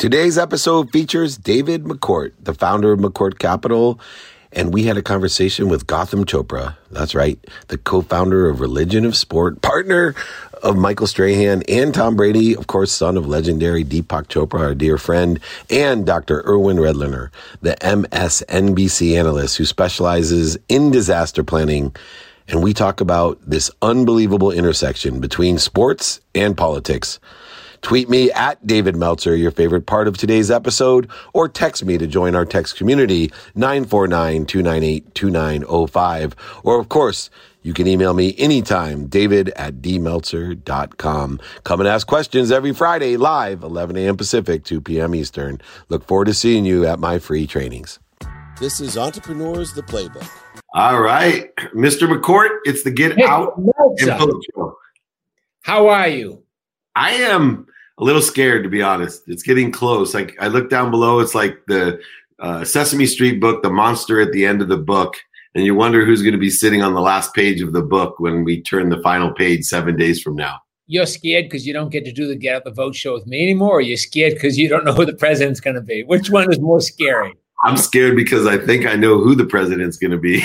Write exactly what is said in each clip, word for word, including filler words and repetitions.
Today's episode features David McCourt, the founder of McCourt Capital, and we had a conversation with Gautam Chopra. That's right, the co-founder of Religion of Sport, partner of Michael Strahan and Tom Brady, of course, son of legendary Deepak Chopra, our dear friend, and Doctor Erwin Redlener, the M S N B C analyst who specializes in disaster planning. And we talk about this unbelievable intersection between sports and politics. Tweet me at David Meltzer, your favorite part of today's episode, or text me to join our text community, nine four nine, two nine eight, two nine zero five. Or, of course, you can email me anytime, david at d meltzer dot com. Come and ask questions every Friday, live, eleven a.m. Pacific, two p.m. Eastern. Look forward to seeing you at my free trainings. This is Entrepreneurs, the Playbook. All right, Mister McCourt, it's the Get Hey, Out Meltzer. and Vote Show. How are you? I am a little scared, to be honest. It's getting close. Like I look down below, it's like the uh, Sesame Street book, the monster at the end of the book, and you wonder who's going to be sitting on the last page of the book when we turn the final page seven days from now. You're scared because you don't get to do the Get Out the Vote show with me anymore, or you're scared because you don't know who the president's going to be? Which one is more scary? I'm scared because I think I know who the president's going to be.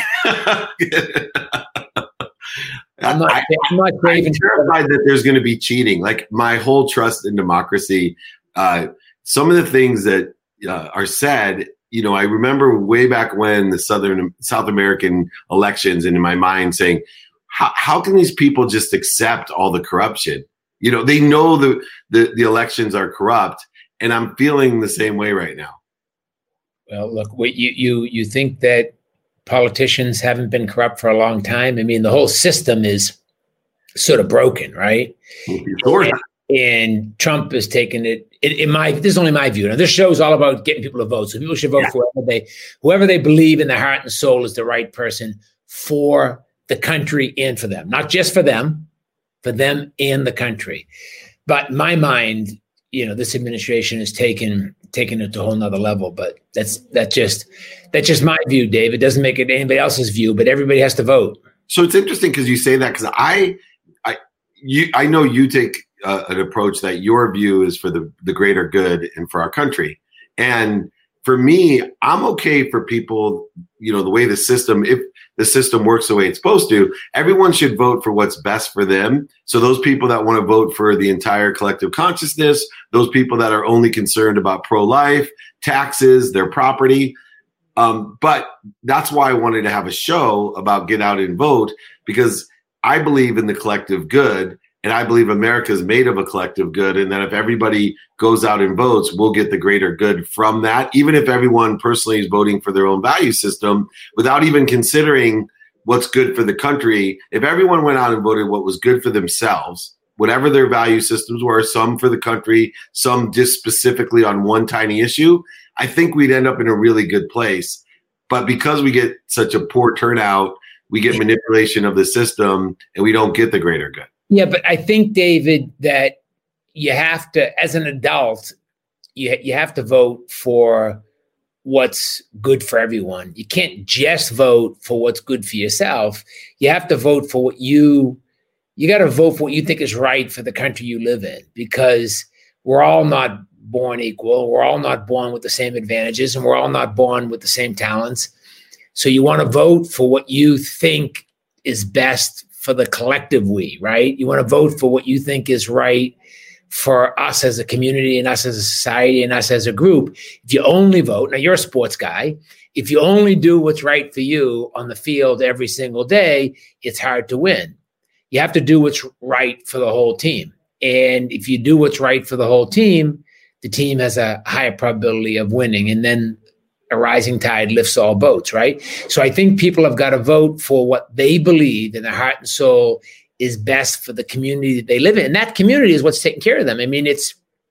I'm not, I, I'm not I'm terrified that there's going to be cheating. Like my whole trust in democracy, uh, some of the things that uh, are said, you know, I remember way back when the Southern South American elections, and in my mind saying, how, how can these people just accept all the corruption? You know, they know the, the, the elections are corrupt, and I'm feeling the same way right now. Well, look, what you, you, you think that politicians haven't been corrupt for a long time. I mean, the whole system is sort of broken, right? Sure. And, and Trump has taken it. In, in my, this is only my view. Now, this show is all about getting people to vote. So people should vote yeah. for whoever they, whoever they believe in their heart and soul is the right person for the country and for them, not just for them, for them and the country. But in my mind, you know, this administration has taken taken it to a whole nother level. But that's that's just that's just my view, Dave. It doesn't make it anybody else's view, but everybody has to vote. So it's interesting because you say that because I, I, you, I know you take uh, an approach that your view is for the the greater good and for our country. And for me, I'm okay for people, you know, the way the system, if the system works the way it's supposed to, everyone should vote for what's best for them. So those people that want to vote for the entire collective consciousness, those people that are only concerned about pro-life, taxes, their property. Um, but that's why I wanted to have a show about Get Out and Vote, because I believe in the collective good. And I believe America is made of a collective good, and that if everybody goes out and votes, we'll get the greater good from that, even if everyone personally is voting for their own value system without even considering what's good for the country. If everyone went out and voted what was good for themselves, whatever their value systems were, some for the country, some just specifically on one tiny issue, I think we'd end up in a really good place. But because we get such a poor turnout, we get manipulation of the system, and we don't get the greater good. Yeah, but I think, David, that you have to, as an adult, you you have to vote for what's good for everyone. You can't just vote for what's good for yourself. You have to vote for what you, you got to vote for what you think is right for the country you live in, because we're all not born equal. We're all not born with the same advantages, and we're all not born with the same talents. So you want to vote for what you think is best for the collective we, right? You want to vote for what you think is right for us as a community and us as a society and us as a group. If you only vote, now you're a sports guy, if you only do what's right for you on the field every single day, it's hard to win. You have to do what's right for the whole team. And if you do what's right for the whole team, the team has a higher probability of winning. And then a rising tide lifts all boats, right? So I think people have got to vote for what they believe in their heart and soul is best for the community that they live in. And that community is what's taking care of them. I mean, it's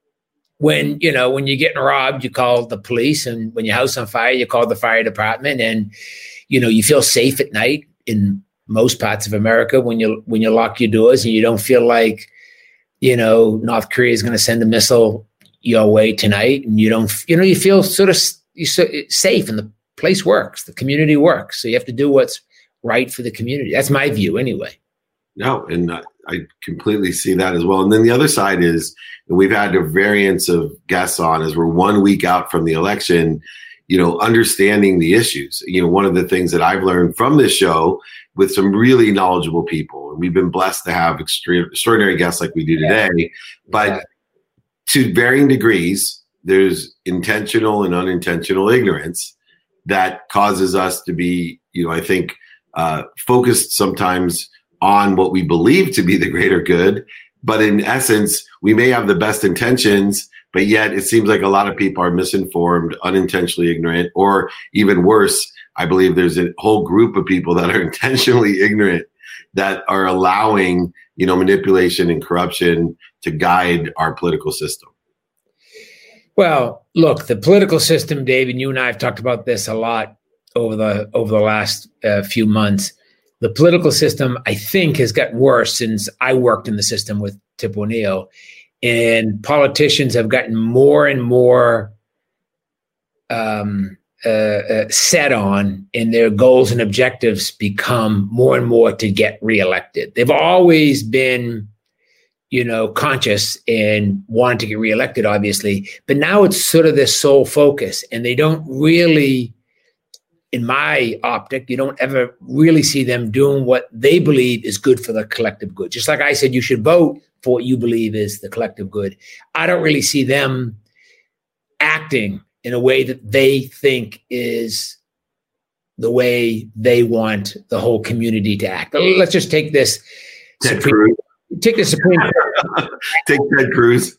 when, you know, when you're getting robbed, you call the police, and when your house on fire, you call the fire department, and, you know, you feel safe at night in most parts of America when you, when you lock your doors and you don't feel like, you know, North Korea is going to send a missile your way tonight. And you don't, you know, you feel sort of you're so safe, and the place works, the community works. So you have to do what's right for the community. That's my view anyway. No, and I, I completely see that as well. And then the other side is, and we've had a variance of guests on as we're one week out from the election, you know, understanding the issues. You know, one of the things that I've learned from this show with some really knowledgeable people, and we've been blessed to have extreme, extraordinary guests like we do today, yeah. but yeah. to varying degrees, there's intentional and unintentional ignorance that causes us to be, you know, I think, uh, focused sometimes on what we believe to be the greater good. But in essence, we may have the best intentions, but yet it seems like a lot of people are misinformed, unintentionally ignorant, or even worse, I believe there's a whole group of people that are intentionally ignorant that are allowing, you know, manipulation and corruption to guide our political system. Well, look, the political system, Dave, and you and I have talked about this a lot over the over the last uh, few months. The political system, I think, has gotten worse since I worked in the system with Tip O'Neill, and politicians have gotten more and more um, uh, uh, set on, and their goals and objectives become more and more to get reelected. They've always been, you know, conscious and wanted to get reelected, obviously, but now it's sort of their sole focus, and they don't really, in my optic, you don't ever really see them doing what they believe is good for the collective good. Just like I said, you should vote for what you believe is the collective good. I don't really see them acting in a way that they think is the way they want the whole community to act. Let's just take this. Ted Cruz. Take the Supreme Court. Take Ted Cruz.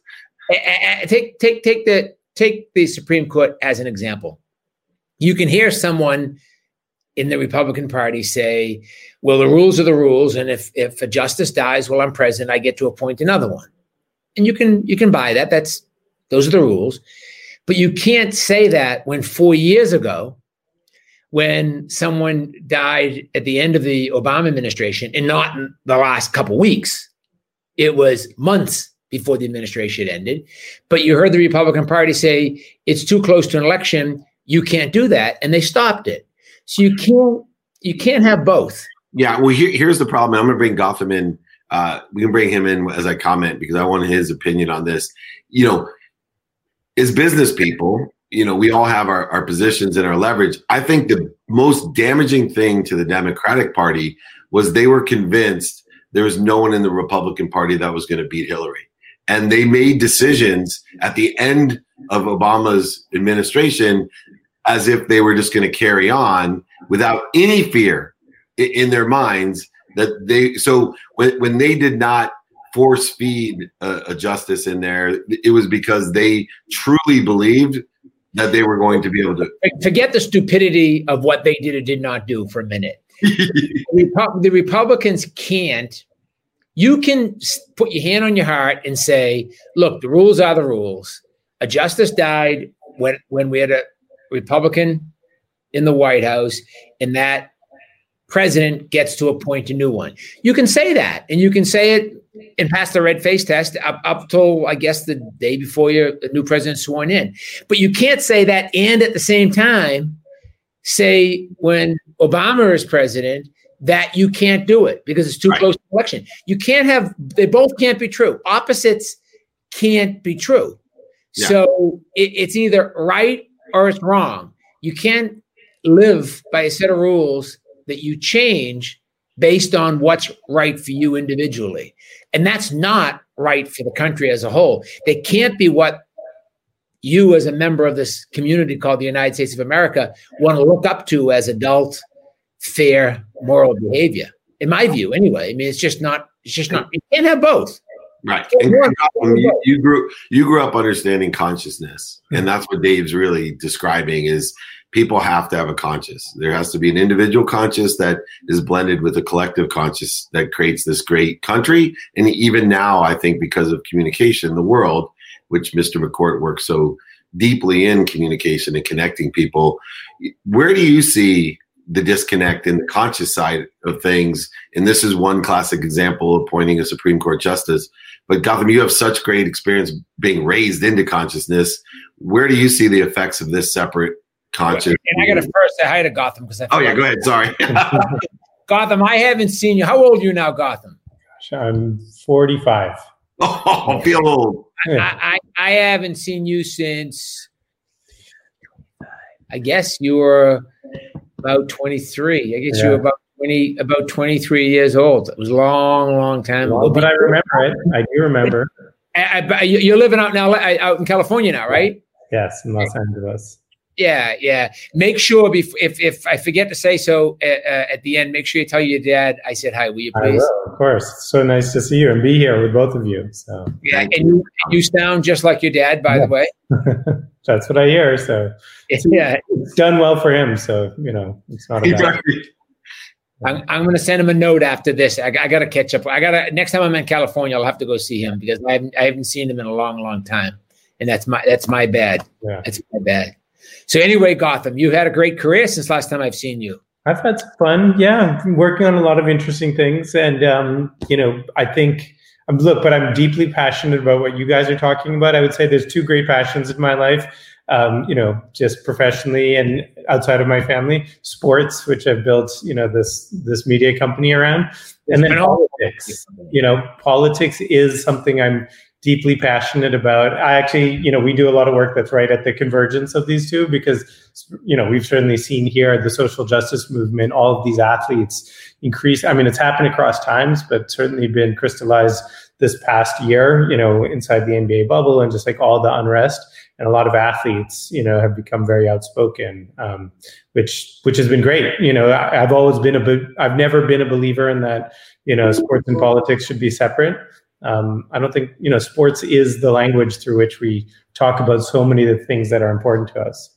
Take take take the take the Supreme Court as an example. You can hear someone in the Republican Party say, well, the rules are the rules, and if if a justice dies while I'm president, I get to appoint another one. And you can you can buy that. That's those are the rules. But you can't say that when four years ago, when someone died at the end of the Obama administration, and not in the last couple of weeks, it was months before the administration ended. But you heard the Republican Party say it's too close to an election. You can't do that, and they stopped it. So you can't you can't have both. Yeah, well, here, here's the problem. I'm going to bring Gotham in. Uh, we can bring him in as I comment because I want his opinion on this. You know, as business people, you know, we all have our, our positions and our leverage. I think the most damaging thing to the Democratic Party was they were convinced there was no one in the Republican Party that was going to beat Hillary. And they made decisions at the end of Obama's administration as if they were just going to carry on without any fear in, in their minds that they, so when, when they did not force feed a, a justice in there, it was because they truly believed that they were going to be able to. Forget the stupidity of what they did or did not do for a minute. The Republicans can't. You can put your hand on your heart and say, look, the rules are the rules. A justice died when, when we had a Republican in the White House, and that president gets to appoint a new one. You can say that, and you can say it and pass the red face test up, up till, I guess, the day before your new president's sworn in. But you can't say that and at the same time say when Obama is president that you can't do it because it's too right. close to election. You can't have, they both can't be true. Opposites can't be true. Yeah. So it, it's either right or it's wrong. You can't live by a set of rules that you change based on what's right for you individually. And that's not right for the country as a whole. They can't be what you as a member of this community called the United States of America want to look up to as adult, fair, moral behavior. In my view, anyway. I mean, it's just not, it's just not, you can't have both. Right. And you, you grew you grew up understanding consciousness. And that's what Dave's really describing is people have to have a conscious. There has to be an individual conscious that is blended with a collective conscious that creates this great country. And even now, I think because of communication, the world, which Mister McCourt works so deeply in communication and connecting people, where do you see the disconnect in the conscious side of things? And this is one classic example of appointing a Supreme Court justice. But Gotham, you have such great experience being raised into consciousness. Where do you see the effects of this separate conscious? And I got to first say hi to Gotham because I. Oh yeah, go ahead. Sorry, Gotham. I haven't seen you. How old are you now, Gotham? I'm forty-five. Oh, I feel old. I, I, I haven't seen you since, I guess you were about twenty-three. I guess yeah. you were about twenty, about twenty-three years old. It was a long, long time ago. But I remember it. I do remember. I, I, you're living out now, out in California now, right? Yes, in Los Angeles. Yeah, yeah. Make sure, if if, if I forget to say so uh, uh, at the end, make sure you tell your dad I said hi. Will you please? I will, of course. It's so nice to see you and be here with both of you. So yeah, and you, you sound just like your dad, by yeah. the way. That's what I hear. So yeah, it's done well for him. So you know, it's not a bad. I'm, I'm going to send him a note after this. I, I got to catch up. I got to next time I'm in California, I'll have to go see him because I haven't I haven't seen him in a long, long time, and that's my that's my bad. Yeah. That's my bad. So anyway, Gotham, you've had a great career since last time I've seen you. I've had some fun. Yeah, I'm working on a lot of interesting things, and um, you know, I think I'm look, but I'm deeply passionate about what you guys are talking about. I would say there's two great passions in my life. Um, you know, just professionally and outside of my family, sports, which I've built, you know, this this media company around, and then politics. You know, politics is something I'm deeply passionate about. I actually, you know, we do a lot of work that's right at the convergence of these two because, you know, we've certainly seen here the social justice movement, all of these athletes increase. I mean, it's happened across times, but certainly been crystallized this past year, you know, inside the N B A bubble and just like all the unrest. And a lot of athletes, you know, have become very outspoken, um, which which has been great. You know, I, I've always been a bit, I've never been a believer in that, you know, sports and politics should be separate. Um, I don't think, you know, sports is the language through which we talk about so many of the things that are important to us.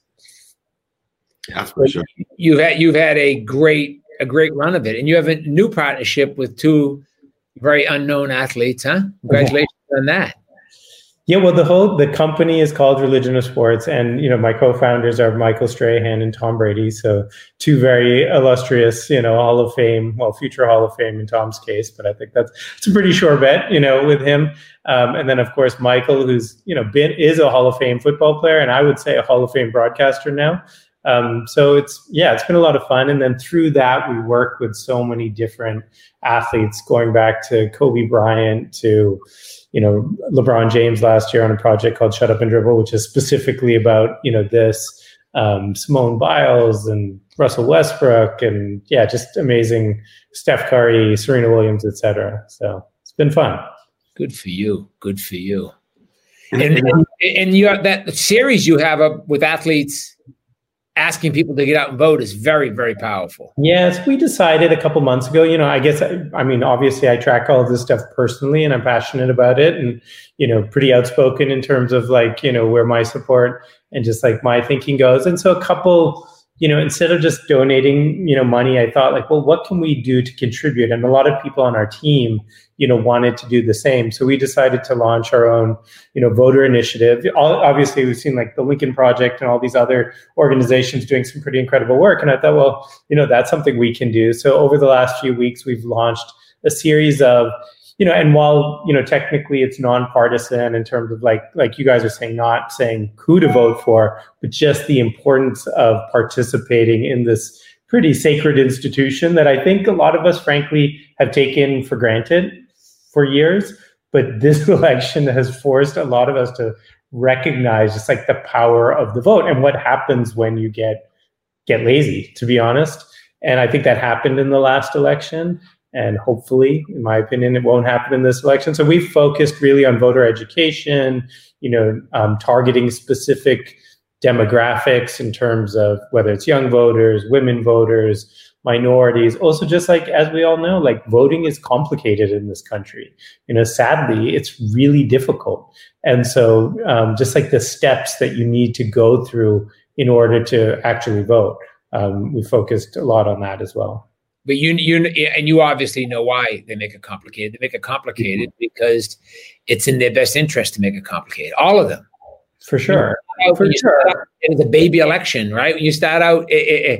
Yeah, for sure. You've had, you've had a great, a great run of it. And you have a new partnership with two very unknown athletes, huh? Congratulations yeah. on that. Yeah, well, the whole the company is called Religion of Sports, and you know my co-founders are Michael Strahan and Tom Brady, so two very illustrious, you know, Hall of Fame, well, future Hall of Fame in Tom's case, but I think that's it's a pretty sure bet, you know, with him. Um, and then of course Michael, who's you know been is a Hall of Fame football player, and I would say a Hall of Fame broadcaster now. Um, so it's yeah, it's been a lot of fun, and then through that we work with so many different athletes, going back to Kobe Bryant to you know, LeBron James last year on a project called Shut Up and Dribble, which is specifically about, you know, this, um, Simone Biles and Russell Westbrook and yeah, just amazing Steph Curry, Serena Williams, et cetera. So it's been fun. Good for you. Good for you. And, and, and you have that series you have up with athletes asking people to get out and vote is very, very powerful. Yes, we decided a couple months ago, you know, I guess, I, I mean, obviously I track all of this stuff personally and I'm passionate about it and, you know, pretty outspoken in terms of like, you know, where my support and just like my thinking goes. And so a couple, you know, instead of just donating, you know, money, I thought like, well, what can we do to contribute? And a lot of people on our team, you know, wanted to do the same. So we decided to launch our own, you know, voter initiative. All, obviously, we've seen like the Lincoln Project and all these other organizations doing some pretty incredible work. And I thought, well, you know, that's something we can do. So over the last few weeks, we've launched a series of, you know, and while, you know, technically it's nonpartisan in terms of like, like you guys are saying, not saying who to vote for, but just the importance of participating in this pretty sacred institution that I think a lot of us, frankly, have taken for granted for years. But this election has forced a lot of us to recognize just like the power of the vote and what happens when you get get lazy, to be honest. And I think that happened in the last election. And hopefully, in my opinion, it won't happen in this election. So we've focused really on voter education, you know, um, targeting specific demographics in terms of whether it's young voters, women voters, minorities. Also, just like, as we all know, like voting is complicated in this country. You know, sadly, it's really difficult. And so um, just like the steps that you need to go through in order to actually vote, um, we focused a lot on that as well. But you, you, and you obviously know why they make it complicated. They make it complicated mm-hmm. because it's in their best interest to make it complicated. All of them, for sure. You know, for sure. Out, it was a baby election, right? When you start out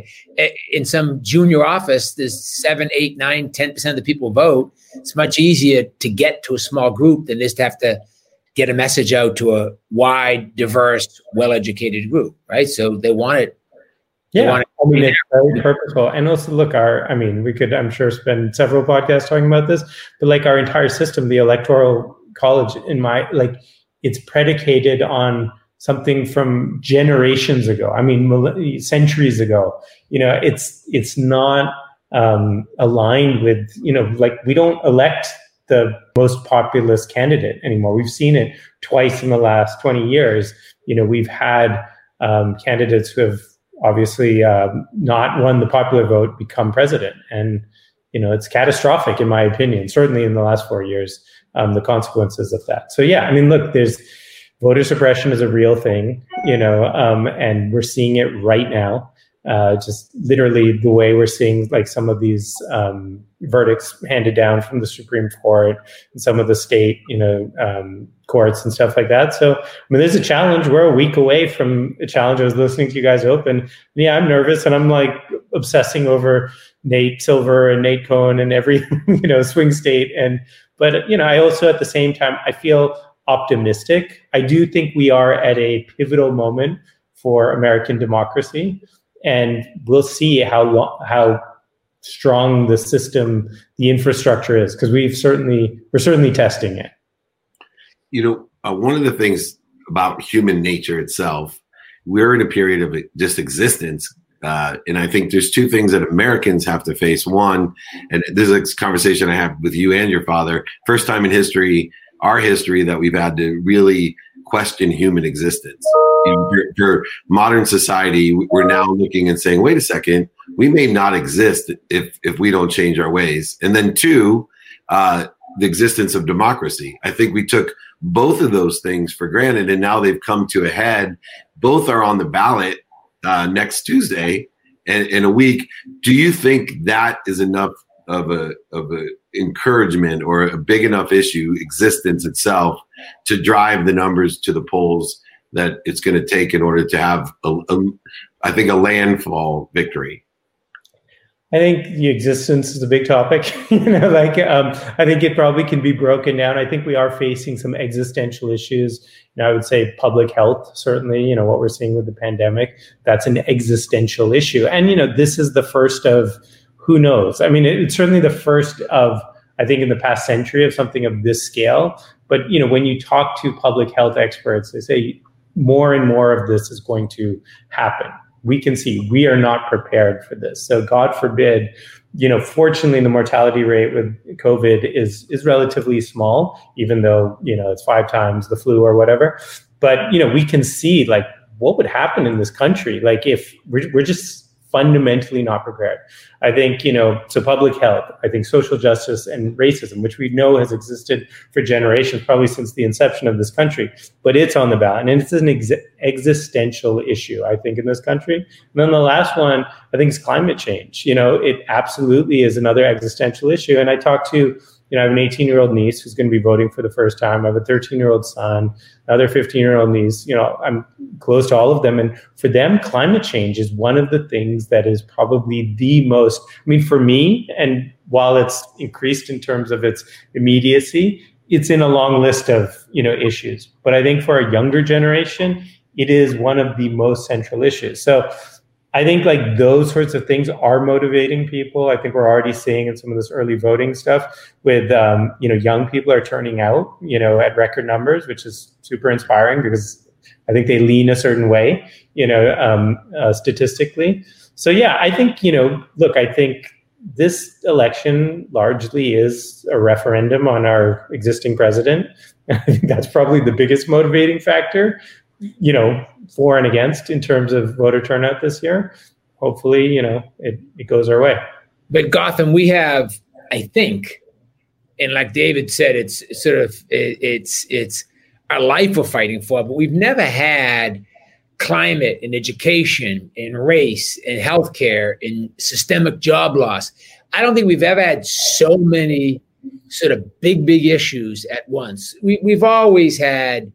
in some junior office, there's seven, eight, nine, ten percent of the people vote. It's much easier to get to a small group than it is to have to get a message out to a wide, diverse, well-educated group, right? So they want it Yeah, I mean, it's very purposeful. And also, look, our, I mean, we could, I'm sure, spend several podcasts talking about this, but like our entire system, the Electoral College, in my, like, it's predicated on something from generations ago. I mean, centuries ago. You know, it's, it's not um, aligned with, you know, like, we don't elect the most populist candidate anymore. We've seen it twice in the last twenty years. You know, we've had um, candidates who have obviously um, not won the popular vote become president. And, you know, it's catastrophic in my opinion, certainly in the last four years, um, the consequences of that. So, yeah, I mean, look, there's voter suppression is a real thing, you know, um, and we're seeing it right now. Uh, just literally the way we're seeing like some of these um, verdicts handed down from the Supreme Court and some of the state, you know, um, courts and stuff like that. So, I mean, there's a challenge. We're a week away from a challenge. I was listening to you guys open. Yeah, I'm nervous and I'm like obsessing over Nate Silver and Nate Cohn and every, you know, swing state. And, but, you know, I also at the same time, I feel optimistic. I do think we are at a pivotal moment for American democracy. And we'll see how long, how strong the system, the infrastructure is, because we've certainly we're certainly testing it. You know, uh, one of the things about human nature itself, we're in a period of just existence, uh, and I think there's two things that Americans have to face. One, and this is a conversation I have with you and your father. First time in history, our history, that we've had to really question human existence. You know, for, for modern society, we're now looking and saying, wait a second, we may not exist if if we don't change our ways. And then two, uh, the existence of democracy. I think we took both of those things for granted, and now they've come to a head. Both are on the ballot uh, next Tuesday in, in a week. Do you think that is enough of a of a encouragement or a big enough issue, existence itself, to drive the numbers to the polls that it's going to take in order to have, a, a, I think, a landfall victory? I think the existence is a big topic. you know, like um, I think it probably can be broken down. I think we are facing some existential issues. You know, I would say public health, certainly, you know, what we're seeing with the pandemic, that's an existential issue. And, you know, this is the first of who knows? I mean, it's certainly the first of, I think, in the past century of something of this scale. But, you know, when you talk to public health experts, they say more and more of this is going to happen. We can see we are not prepared for this. So God forbid, you know, fortunately, the mortality rate with COVID is is relatively small, even though, you know, it's five times the flu or whatever. But, you know, we can see like what would happen in this country. Like if we're, we're just fundamentally not prepared. I think, you know, so public health, I think social justice and racism, which we know has existed for generations, probably since the inception of this country, but it's on the ballot. And it's an ex- existential issue, I think, in this country. And then the last one, I think, is climate change. You know, it absolutely is another existential issue. And I talked to, you know, I have an eighteen-year-old niece who's going to be voting for the first time. I have a thirteen-year-old son, another fifteen-year-old niece. You know, I'm close to all of them. And for them, climate change is one of the things that is probably the most, I mean, for me, and while it's increased in terms of its immediacy, it's in a long list of, you know, issues. But I think for a younger generation, it is one of the most central issues. So I think like those sorts of things are motivating people. I think we're already seeing in some of this early voting stuff with, um, you know, young people are turning out, you know, at record numbers, which is super inspiring because I think they lean a certain way, you know, um, uh, statistically. So, yeah, I think, you know, look, I think this election largely is a referendum on our existing president. I think that's probably the biggest motivating factor, you know, for and against in terms of voter turnout this year. Hopefully, you know, it, it goes our way. But Gotham, we have, I think, and like David said, it's sort of, it, it's, it's our life we're fighting for, but we've never had climate and education and race and healthcare and systemic job loss. I don't think we've ever had so many sort of big, big issues at once. We, we've always had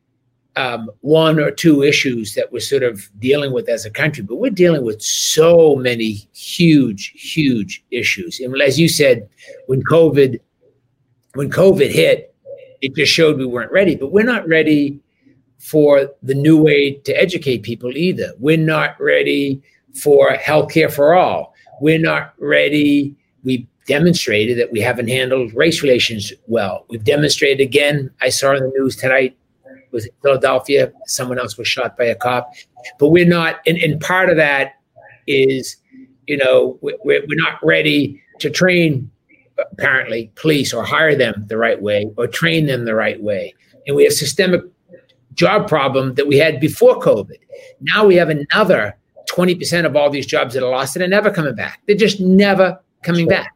Um, one or two issues that we're sort of dealing with as a country, but we're dealing with so many huge, huge issues. And as you said, when COVID, when COVID hit, it just showed we weren't ready, but we're not ready for the new way to educate people either. We're not ready for healthcare for all. We're not ready. We demonstrated that we haven't handled race relations well. We've demonstrated again, I saw in the news tonight, was in Philadelphia, someone else was shot by a cop. But we're not, and, and part of that is, you know, we're, we're not ready to train, apparently, police or hire them the right way or train them the right way. And we have systemic job problem that we had before COVID. Now we have another twenty percent of all these jobs that are lost and are never coming back. They're just never coming back.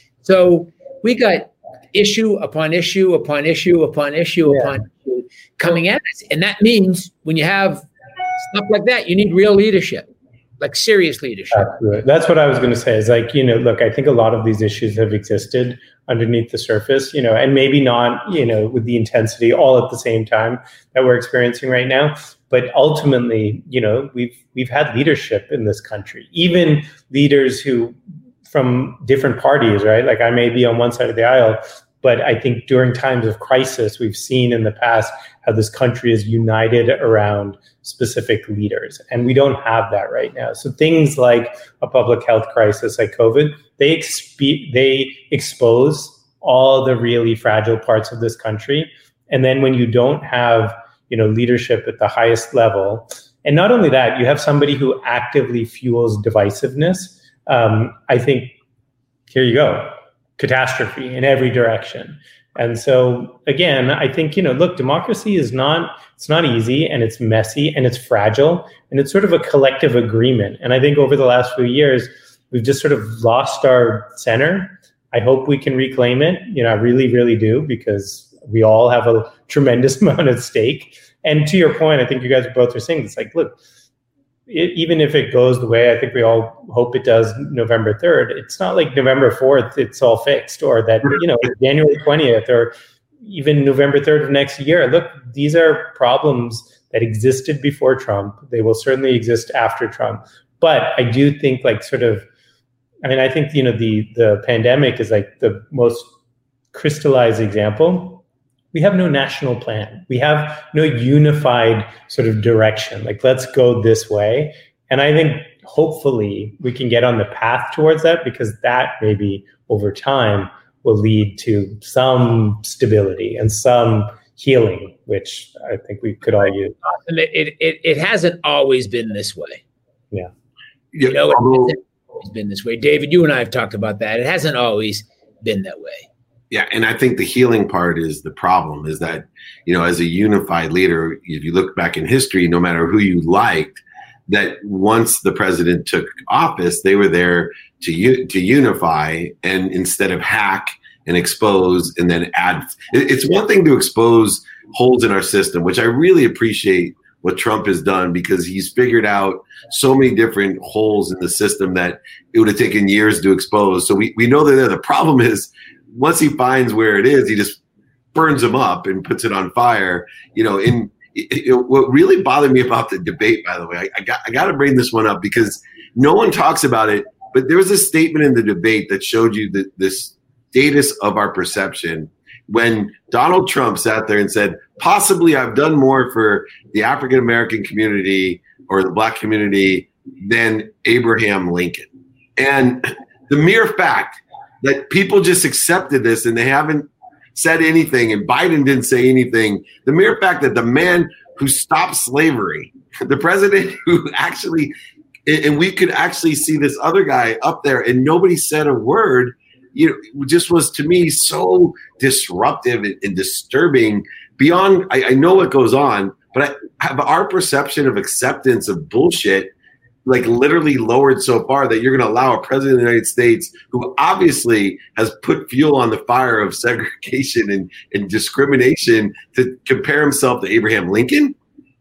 So we got issue upon issue upon issue upon issue yeah. upon issue coming at us. And that means when you have stuff like that, you need real leadership, like serious leadership. Absolutely. That's what I was going to say is like, you know, look, I think a lot of these issues have existed underneath the surface, you know, and maybe not, you know, with the intensity all at the same time that we're experiencing right now. But ultimately, you know, we've we've had leadership in this country, even leaders who from different parties, right? Like I may be on one side of the aisle, but I think during times of crisis, we've seen in the past how this country is united around specific leaders. And we don't have that right now. So things like a public health crisis like COVID, they exp- they expose all the really fragile parts of this country. And then when you don't have, you know, leadership at the highest level, and not only that, you have somebody who actively fuels divisiveness, um, I think, here you go, catastrophe in every direction. And so, again, I think, you know, look, democracy is not, it's not easy and it's messy and it's fragile and it's sort of a collective agreement. And I think over the last few years, we've just sort of lost our center. I hope we can reclaim it. You know, I really, really do, because we all have a tremendous amount at stake. And to your point, I think you guys both are saying, it's like, look, it, even if it goes the way I think we all hope it does November third, it's not like November fourth, it's all fixed, or that, you know, January twentieth or even November third of next year. Look, these are problems that existed before Trump. They will certainly exist after Trump. But I do think like sort of, I mean, I think, you know, the the pandemic is like the most crystallized example. We have no national plan. We have no unified sort of direction. Like, let's go this way. And I think hopefully we can get on the path towards that, because that maybe over time will lead to some stability and some healing, which I think we could all use. And it, it, it hasn't always been this way. Yeah. You know, it hasn't always been this way. David, you and I have talked about that. It hasn't always been that way. Yeah, and I think the healing part is the problem, is that, you know, as a unified leader, if you look back in history, no matter who you liked, that once the president took office, they were there to u- to unify, and instead of hack and expose and then add. It's one thing to expose holes in our system, which I really appreciate what Trump has done, because he's figured out so many different holes in the system that it would have taken years to expose. So we, we know they're there. The problem is, once he finds where it is, he just burns them up and puts it on fire. You know, in it, it, what really bothered me about the debate, by the way, I, I got I got to bring this one up because no one talks about it. But there was a statement in the debate that showed you the, the status of our perception when Donald Trump sat there and said, "Possibly I've done more for the African American community or the Black community than Abraham Lincoln," and the mere fact that people just accepted this and they haven't said anything, and Biden didn't say anything. The mere fact that the man who stopped slavery, the president who actually, and we could actually see this other guy up there and nobody said a word, you know, just was to me so disruptive and, and disturbing beyond, I, I know what goes on, but I have our perception of acceptance of bullshit like literally lowered so far that you're going to allow a president of the United States who obviously has put fuel on the fire of segregation and, and discrimination to compare himself to Abraham Lincoln?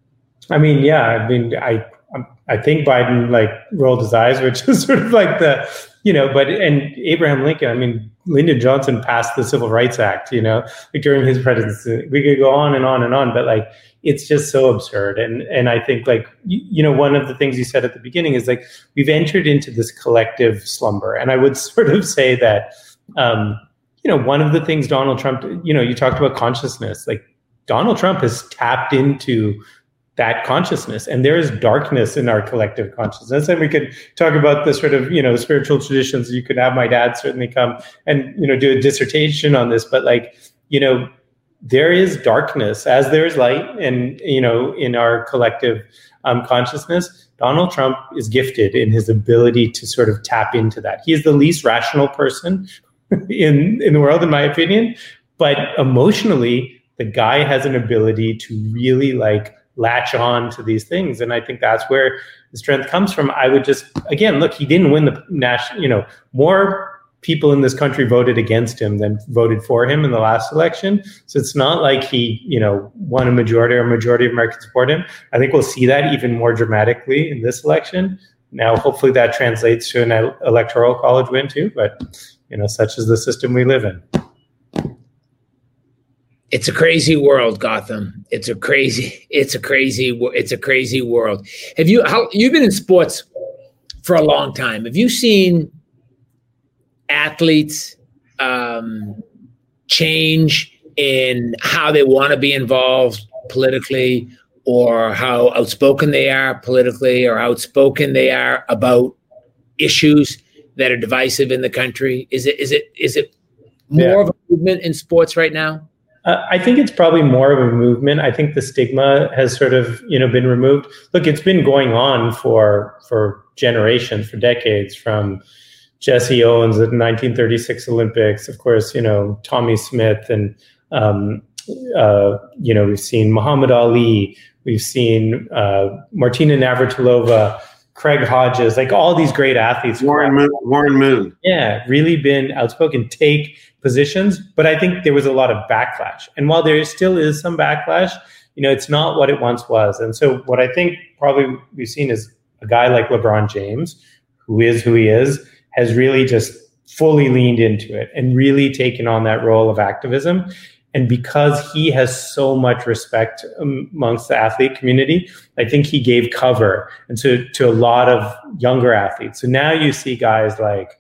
I mean, yeah, I mean, I I think Biden like rolled his eyes, which is sort of like the, you know, but, and Abraham Lincoln, I mean, Lyndon Johnson passed the Civil Rights Act, you know, like during his presidency. We could go on and on and on, but like, it's just so absurd. And and I think like, you, you know, one of the things you said at the beginning is like, we've entered into this collective slumber. And I would sort of say that, um, you know, one of the things Donald Trump, you know, you talked about consciousness, like Donald Trump has tapped into that consciousness, and there is darkness in our collective consciousness. And we could talk about the sort of, you know, spiritual traditions. You could have my dad certainly come and, you know, do a dissertation on this, but like, you know, there is darkness as there is light, and, you know, in our collective um, consciousness. Donald Trump is gifted in his ability to sort of tap into that. He is the least rational person in, in the world, in my opinion, but emotionally, the guy has an ability to really like latch on to these things. And I think that's where the strength comes from. I would just, again, look, he didn't win the national, you know, more people in this country voted against him than voted for him in the last election. So it's not like he, you know, won a majority or a majority of Americans support him. I think we'll see that even more dramatically in this election. Now, hopefully that translates to an electoral college win too, but, you know, such is the system we live in. It's a crazy world, Gotham. It's a crazy, it's a crazy, it's a crazy world. Have you, how, you've been in sports for a long time. Have you seen athletes um, change in how they want to be involved politically, or how outspoken they are politically, or outspoken they are about issues that are divisive in the country? Is it, is it, is it more yeah. of a movement in sports right now? Uh, I think it's probably more of a movement. I think the stigma has sort of, you know, been removed. Look, it's been going on for for generations, for decades, from Jesse Owens at the nineteen thirty-six Olympics, of course, you know, Tommy Smith, and, um, uh, you know, we've seen Muhammad Ali, we've seen uh, Martina Navratilova, Craig Hodges, like all these great athletes. Warren Moon. Warren Moon. Yeah, really been outspoken, take positions, but I think there was a lot of backlash. And while there still is some backlash, you know, it's not what it once was. And so what I think probably we've seen is a guy like LeBron James, who is who he is, has really just fully leaned into it and really taken on that role of activism. And because he has so much respect amongst the athlete community, I think he gave cover and to, to a lot of younger athletes. So now you see guys like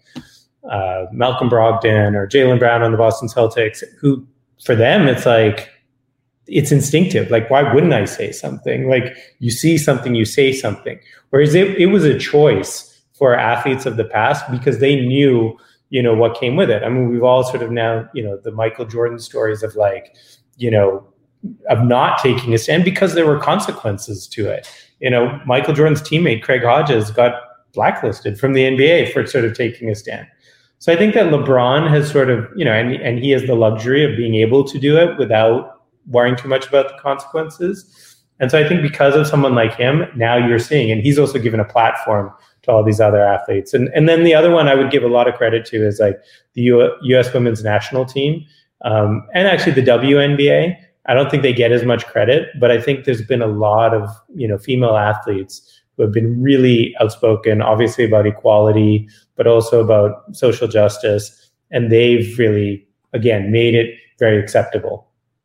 uh, Malcolm Brogdon or Jaylen Brown on the Boston Celtics, who for them, it's like, it's instinctive. Like, why wouldn't I say something? Like, you see something, you say something. Whereas it, it was a choice for athletes of the past because they knew, you know, what came with it. I mean, we've all sort of now, you know, the Michael Jordan stories of like, you know, of not taking a stand because there were consequences to it. You know, Michael Jordan's teammate, Craig Hodges, got blacklisted from the N B A for sort of taking a stand. So I think that LeBron has sort of, you know, and, and he has the luxury of being able to do it without worrying too much about the consequences. And so I think because of someone like him, now you're seeing, and he's also given a platform to all these other athletes. And and then the other one I would give a lot of credit to is like the U- U.S. women's national team, um, and actually the W N B A. I don't think they get as much credit, but I think there's been a lot of, you know, female athletes who have been really outspoken, obviously about equality, but also about social justice. And they've really, again, made it very acceptable.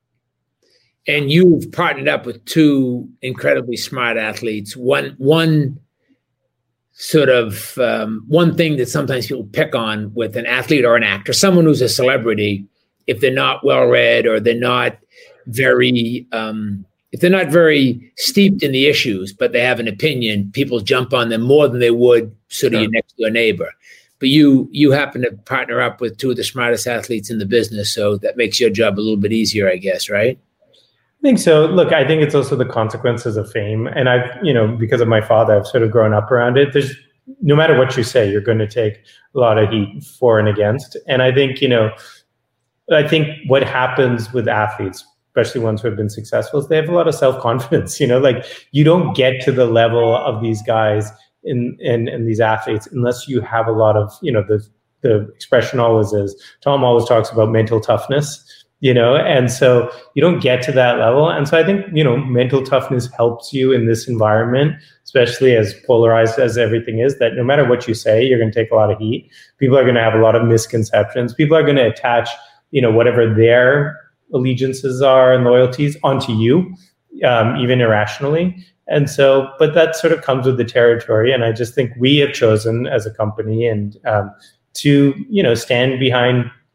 And you've partnered up with two incredibly smart athletes. One, one sort of um, one thing that sometimes people pick on with an athlete or an actor, someone who's a celebrity, if they're not well-read or they're not very, um, if they're not very steeped in the issues, but they have an opinion, people jump on them more than they would sort of Sure. your next door neighbor. But you you happen to partner up with two of the smartest athletes in the business, so that makes your job a little bit easier, I guess, right? I think so. Look, I think it's also the consequences of fame. And I've, you know, because of my father, I've sort of grown up around it. There's no matter what you say, you're going to take a lot of heat for and against. And I think, you know, I think what happens with athletes, especially ones who have been successful, is they have a lot of self-confidence. You know, like you don't get to the level of these guys in, in, in these athletes unless you have a lot of, you know, the, the expression always is, Tom always talks about mental toughness. You know, and so you don't get to that level. And so I think, you know, mental toughness helps you in this environment, especially as polarized as everything is, that no matter what you say, you're going to take a lot of heat. People are going to have a lot of misconceptions. People are going to attach, you know, whatever their allegiances are and loyalties onto you, um, even irrationally. And so, but that sort of comes with the territory. And I just think we have chosen as a company and um, to, you know, stand behind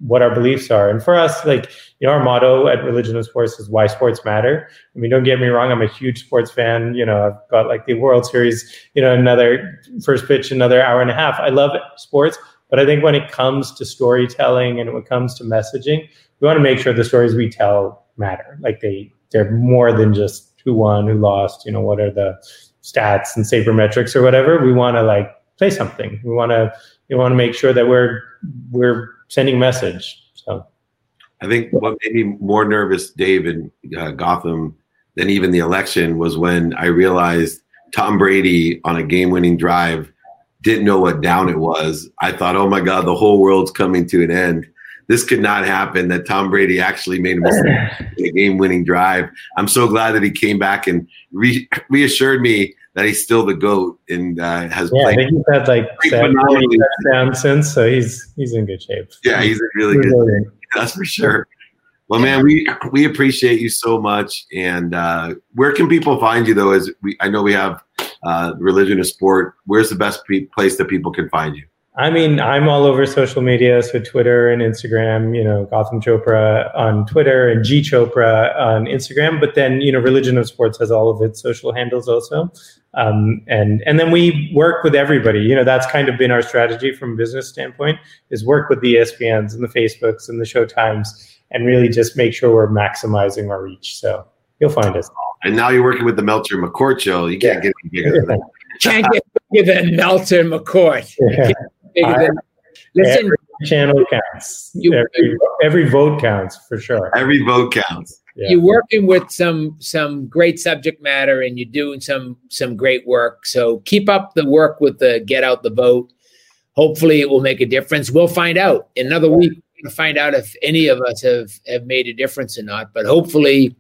what our beliefs are. And for us, like, you know, our motto at Religion of Sports is why sports matter. I mean, don't get me wrong, I'm a huge sports fan. You know, I've got like the World Series, you know, another first pitch, another hour and a half. I love sports, but I think when it comes to storytelling and when it comes to messaging, we want to make sure the stories we tell matter. Like they, they're more than just who won, who lost, you know, what are the stats and sabermetrics or whatever. We want to like say something. We want to, we want to make sure that we're, we're sending a message. So I think what made me more nervous, Dave, in uh, Gotham than even the election was when I realized Tom Brady on a game-winning drive didn't know what down it was. I thought, oh my God, the whole world's coming to an end. This could not happen, that Tom Brady actually made a mistake in a game-winning drive. I'm so glad that he came back and re- reassured me that he's still the GOAT and uh, has yeah, played. I think he's had like seven touchdowns since, so he's he's in good shape. Yeah, he's in really good shape. That's for sure. Well, man, we we appreciate you so much. And uh, where can people find you, though? As we, I know we have uh, Religion of Sport. Where's the best pe- place that people can find you? I mean, I'm all over social media, so Twitter and Instagram, you know, Gotham Chopra on Twitter and G Chopra on Instagram. But then, you know, Religion of Sports has all of its social handles also. Um, and, and then we work with everybody. You know, that's kind of been our strategy from a business standpoint, is work with the E S P Ns and the Facebooks and the Showtimes and really just make sure we're maximizing our reach. So you'll find us. And now you're working with the Meltzer McCourt show. You can't get any bigger than that. Can't get bigger than Meltzer McCourt. Yeah. I, Listen, every channel counts. You, every, every vote counts for sure. Every vote counts. Yeah. You're working with some some great subject matter, and you're doing some some great work. So keep up the work with the Get Out the Vote. Hopefully, it will make a difference. We'll find out in another week. We're going to find out if any of us have have made a difference or not. But hopefully,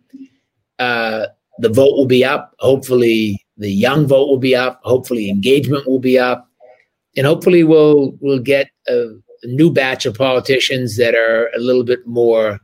uh, the vote will be up. Hopefully, the young vote will be up. Hopefully, engagement will be up. And hopefully we'll we'll get a, a new batch of politicians that are a little bit more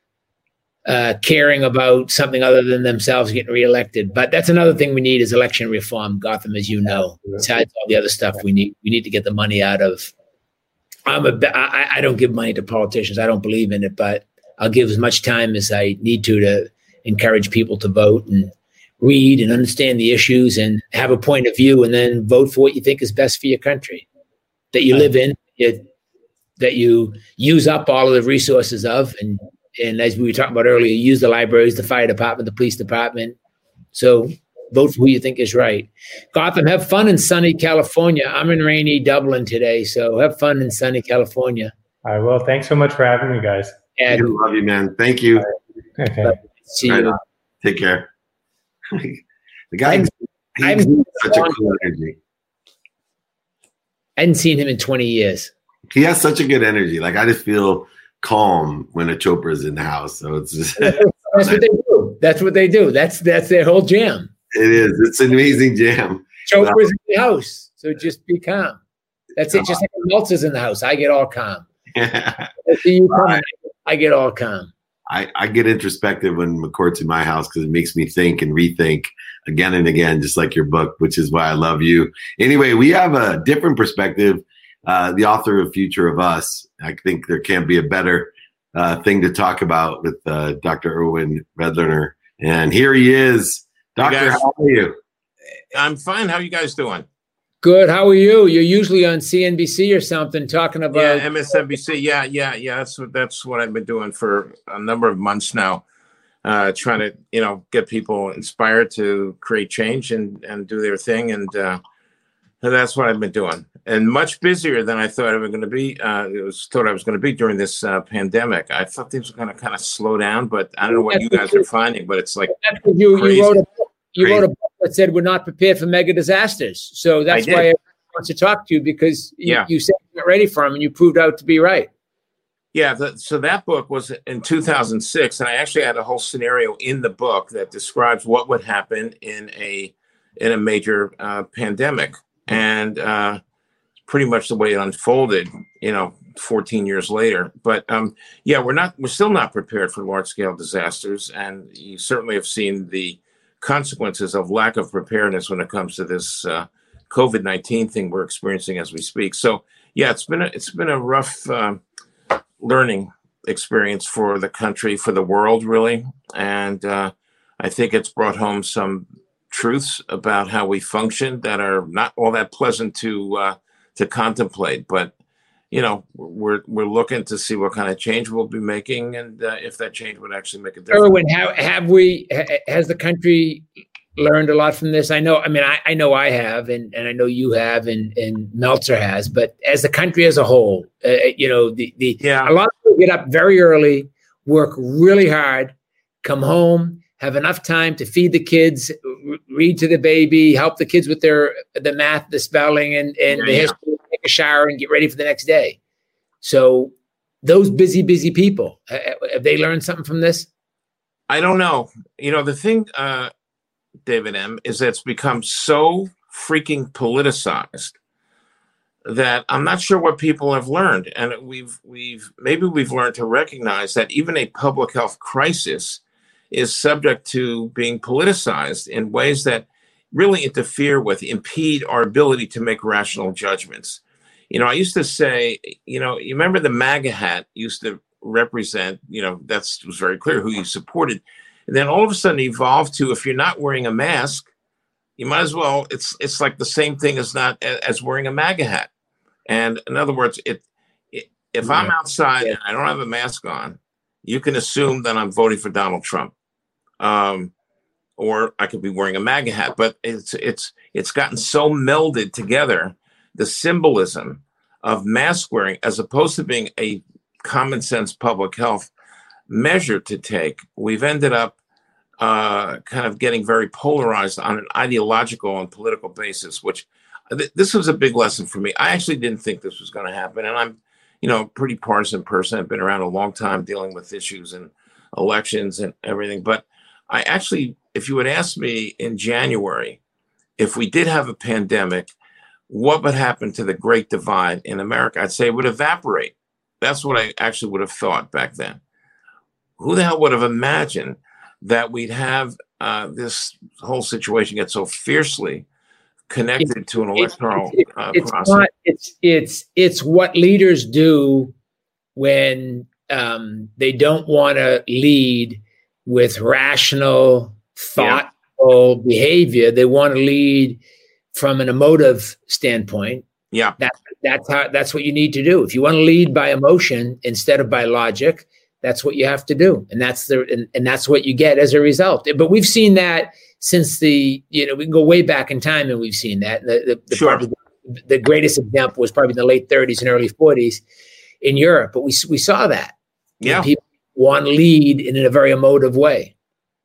uh, caring about something other than themselves getting reelected. But that's another thing we need is election reform, Gotham, as you know. Besides all the other stuff, we need we need to get the money out of. I'm a I, I don't give money to politicians. I don't believe in it, but I'll give as much time as I need to to encourage people to vote and read and understand the issues and have a point of view, and then vote for what you think is best for your country that you live in, it, that you use up all of the resources of. And, and as we were talking about earlier, use the libraries, the fire department, the police department. So vote for who you think is right. Gotham, have fun in sunny California. I'm in rainy Dublin today, so have fun in sunny California. All right. Well, thanks so much for having me, guys. And I love you, man. Thank you. Right. Okay. See right you. On. Take care. The guy has such a cool energy. I hadn't seen him in twenty years. He has such a good energy. Like, I just feel calm when a Chopra is in the house. So it's just that's what they do. That's what they do. That's that's their whole jam. It is. It's an amazing jam. Chopra's in the house, so just be calm. That's it. Just like Meltzer's in the house, I get all calm. I see you coming, I get all calm. I, I get introspective when McCourt's in my house because it makes me think and rethink again and again, just like your book, which is why I love you. Anyway, we have a different perspective. Uh, the author of Future of Us. I think there can't be a better uh, thing to talk about with uh, Doctor Erwin Redlener. And here he is. Doctor, hey how are you? I'm fine. How are you guys doing? Good. How are you? You're usually on C N B C or something talking about. Yeah, M S N B C. Yeah, yeah, yeah. That's what that's what I've been doing for a number of months now, uh, trying to you know get people inspired to create change and and do their thing, and uh, that's what I've been doing. And much busier than I thought I was going to be. Uh, it was thought I was going to be during this uh, pandemic. I thought things were going to kind of slow down, but I don't know what you guys are finding. But it's like that's what you, you wrote a book. You Crazy. wrote a book that said we're not prepared for mega disasters. So that's why I want to talk to you because you, yeah. you said you got ready for them and you proved out to be right. Yeah. The, so that book was in two thousand six. And I actually had a whole scenario in the book that describes what would happen in a in a major uh, pandemic. And uh, pretty much the way it unfolded, you know, fourteen years later. But um, yeah, we're not we're still not prepared for large scale disasters. And you certainly have seen the consequences of lack of preparedness when it comes to this uh, COVID nineteen thing we're experiencing as we speak. So yeah, it's been a, it's been a rough, uh, learning experience for the country, for the world, really. And uh, I think it's brought home some truths about how we function that are not all that pleasant to uh, to contemplate. But you know, we're we're looking to see what kind of change we'll be making, and uh, if that change would actually make a difference. Erwin, how have we? Has the country learned a lot from this? I know. I mean, I, I know I have, and, and I know you have, and, and Meltzer has. But as the country as a whole, uh, you know, the the yeah. a lot of people get up very early, work really hard, come home, have enough time to feed the kids, read to the baby, help the kids with their the math, the spelling, and and yeah, the yeah. history. Take a shower and get ready for the next day. So those busy, busy people, have they learned something from this? I don't know. You know, the thing, uh, David M., is that it's become so freaking politicized that I'm not sure what people have learned. And we've, we've, maybe we've learned to recognize that even a public health crisis is subject to being politicized in ways that really interfere with, impede our ability to make rational judgments. You know, I used to say, you know, you remember the MAGA hat used to represent, you know, that was very clear who you supported. And then all of a sudden evolved to, if you're not wearing a mask, you might as well, it's it's like the same thing as not as wearing a MAGA hat. And in other words, it, it if yeah. I'm outside yeah. and I don't have a mask on, you can assume that I'm voting for Donald Trump. Um, or I could be wearing a MAGA hat, but it's it's it's gotten so melded together, the symbolism of mask wearing, as opposed to being a common sense public health measure to take. We've ended up uh, kind of getting very polarized on an ideological and political basis, which th- this was a big lesson for me. I actually didn't think this was going to happen, and I'm, you know, a pretty partisan person. I've been around a long time dealing with issues and elections and everything, but I actually, if you would ask me in January, if we did have a pandemic, what would happen to the Great Divide in America? I'd say it would evaporate. That's what I actually would have thought back then. Who the hell would have imagined that we'd have uh, this whole situation get so fiercely connected it's, to an electoral it's, it's, uh, it's process? Not, it's it's it's what leaders do when um, they don't want to lead with rational, thoughtful yeah. behavior. They want to lead from an emotive standpoint. Yeah. That, that's how, that's what you need to do. If you want to lead by emotion instead of by logic, that's what you have to do. And that's the, and, and that's what you get as a result. But we've seen that since the, you know, we can go way back in time and we've seen that. The, the, the, sure. probably, the greatest example was probably in the late thirties and early forties in Europe. But we, we saw that. Yeah. People want to lead in a very emotive way.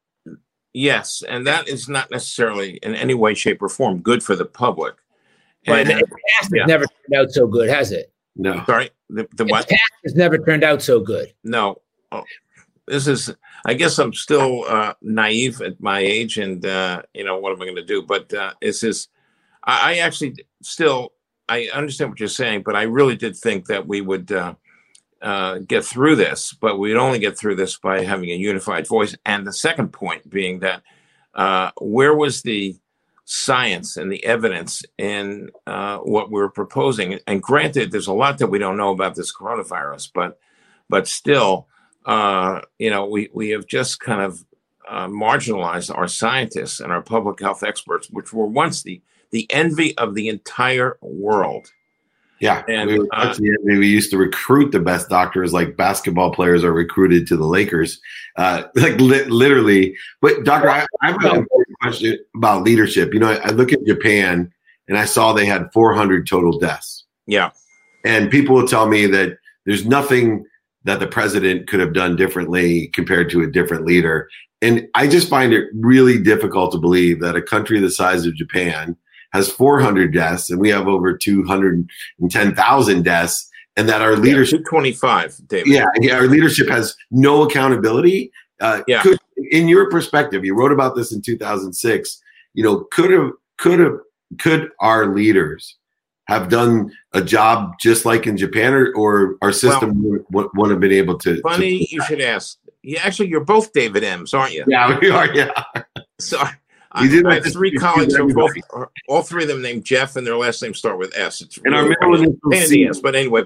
Yes, and that is not necessarily in any way, shape, or form good for the public. And right. the past yeah. has never turned out so good, has it? No. Sorry? The, the what? The past has never turned out so good. No. Oh, this is, I guess I'm still uh, naive at my age, and, uh, you know, what am I going to do? But uh, it's just, I, I actually still, I understand what you're saying, but I really did think that we would uh, uh, get through this, but we'd only get through this by having a unified voice. And the second point being that uh, where was the science and the evidence in uh, what we're proposing? And granted, there's a lot that we don't know about this coronavirus, but but still, uh, you know, we, we have just kind of uh, marginalized our scientists and our public health experts, which were once the, the envy of the entire world. Yeah, and we, uh, we used to recruit the best doctors, like basketball players are recruited to the Lakers, uh, like li- literally. But doctor, I, I have a question about leadership. You know, I, I look at Japan and I saw they had four hundred total deaths. Yeah, and people will tell me that there's nothing that the president could have done differently compared to a different leader. And I just find it really difficult to believe that a country the size of Japan has four hundred deaths, and we have over two hundred ten thousand deaths, and that our leadership, yeah, twenty-five, David. Yeah, yeah, our leadership has no accountability. Uh, yeah. Could, in your perspective, you wrote about this in two thousand six. You know, could have, could have, could our leaders have done a job just like in Japan, or, or our system well, would, wouldn't have been able to? Funny to you should ask. Yeah, actually, you're both David M's, aren't you? Yeah, we are. Yeah. Sorry. I, I have three colleagues who are both, all three of them named Jeff, and their last names start with S. It's and really our middle initial C. S, but anyway, but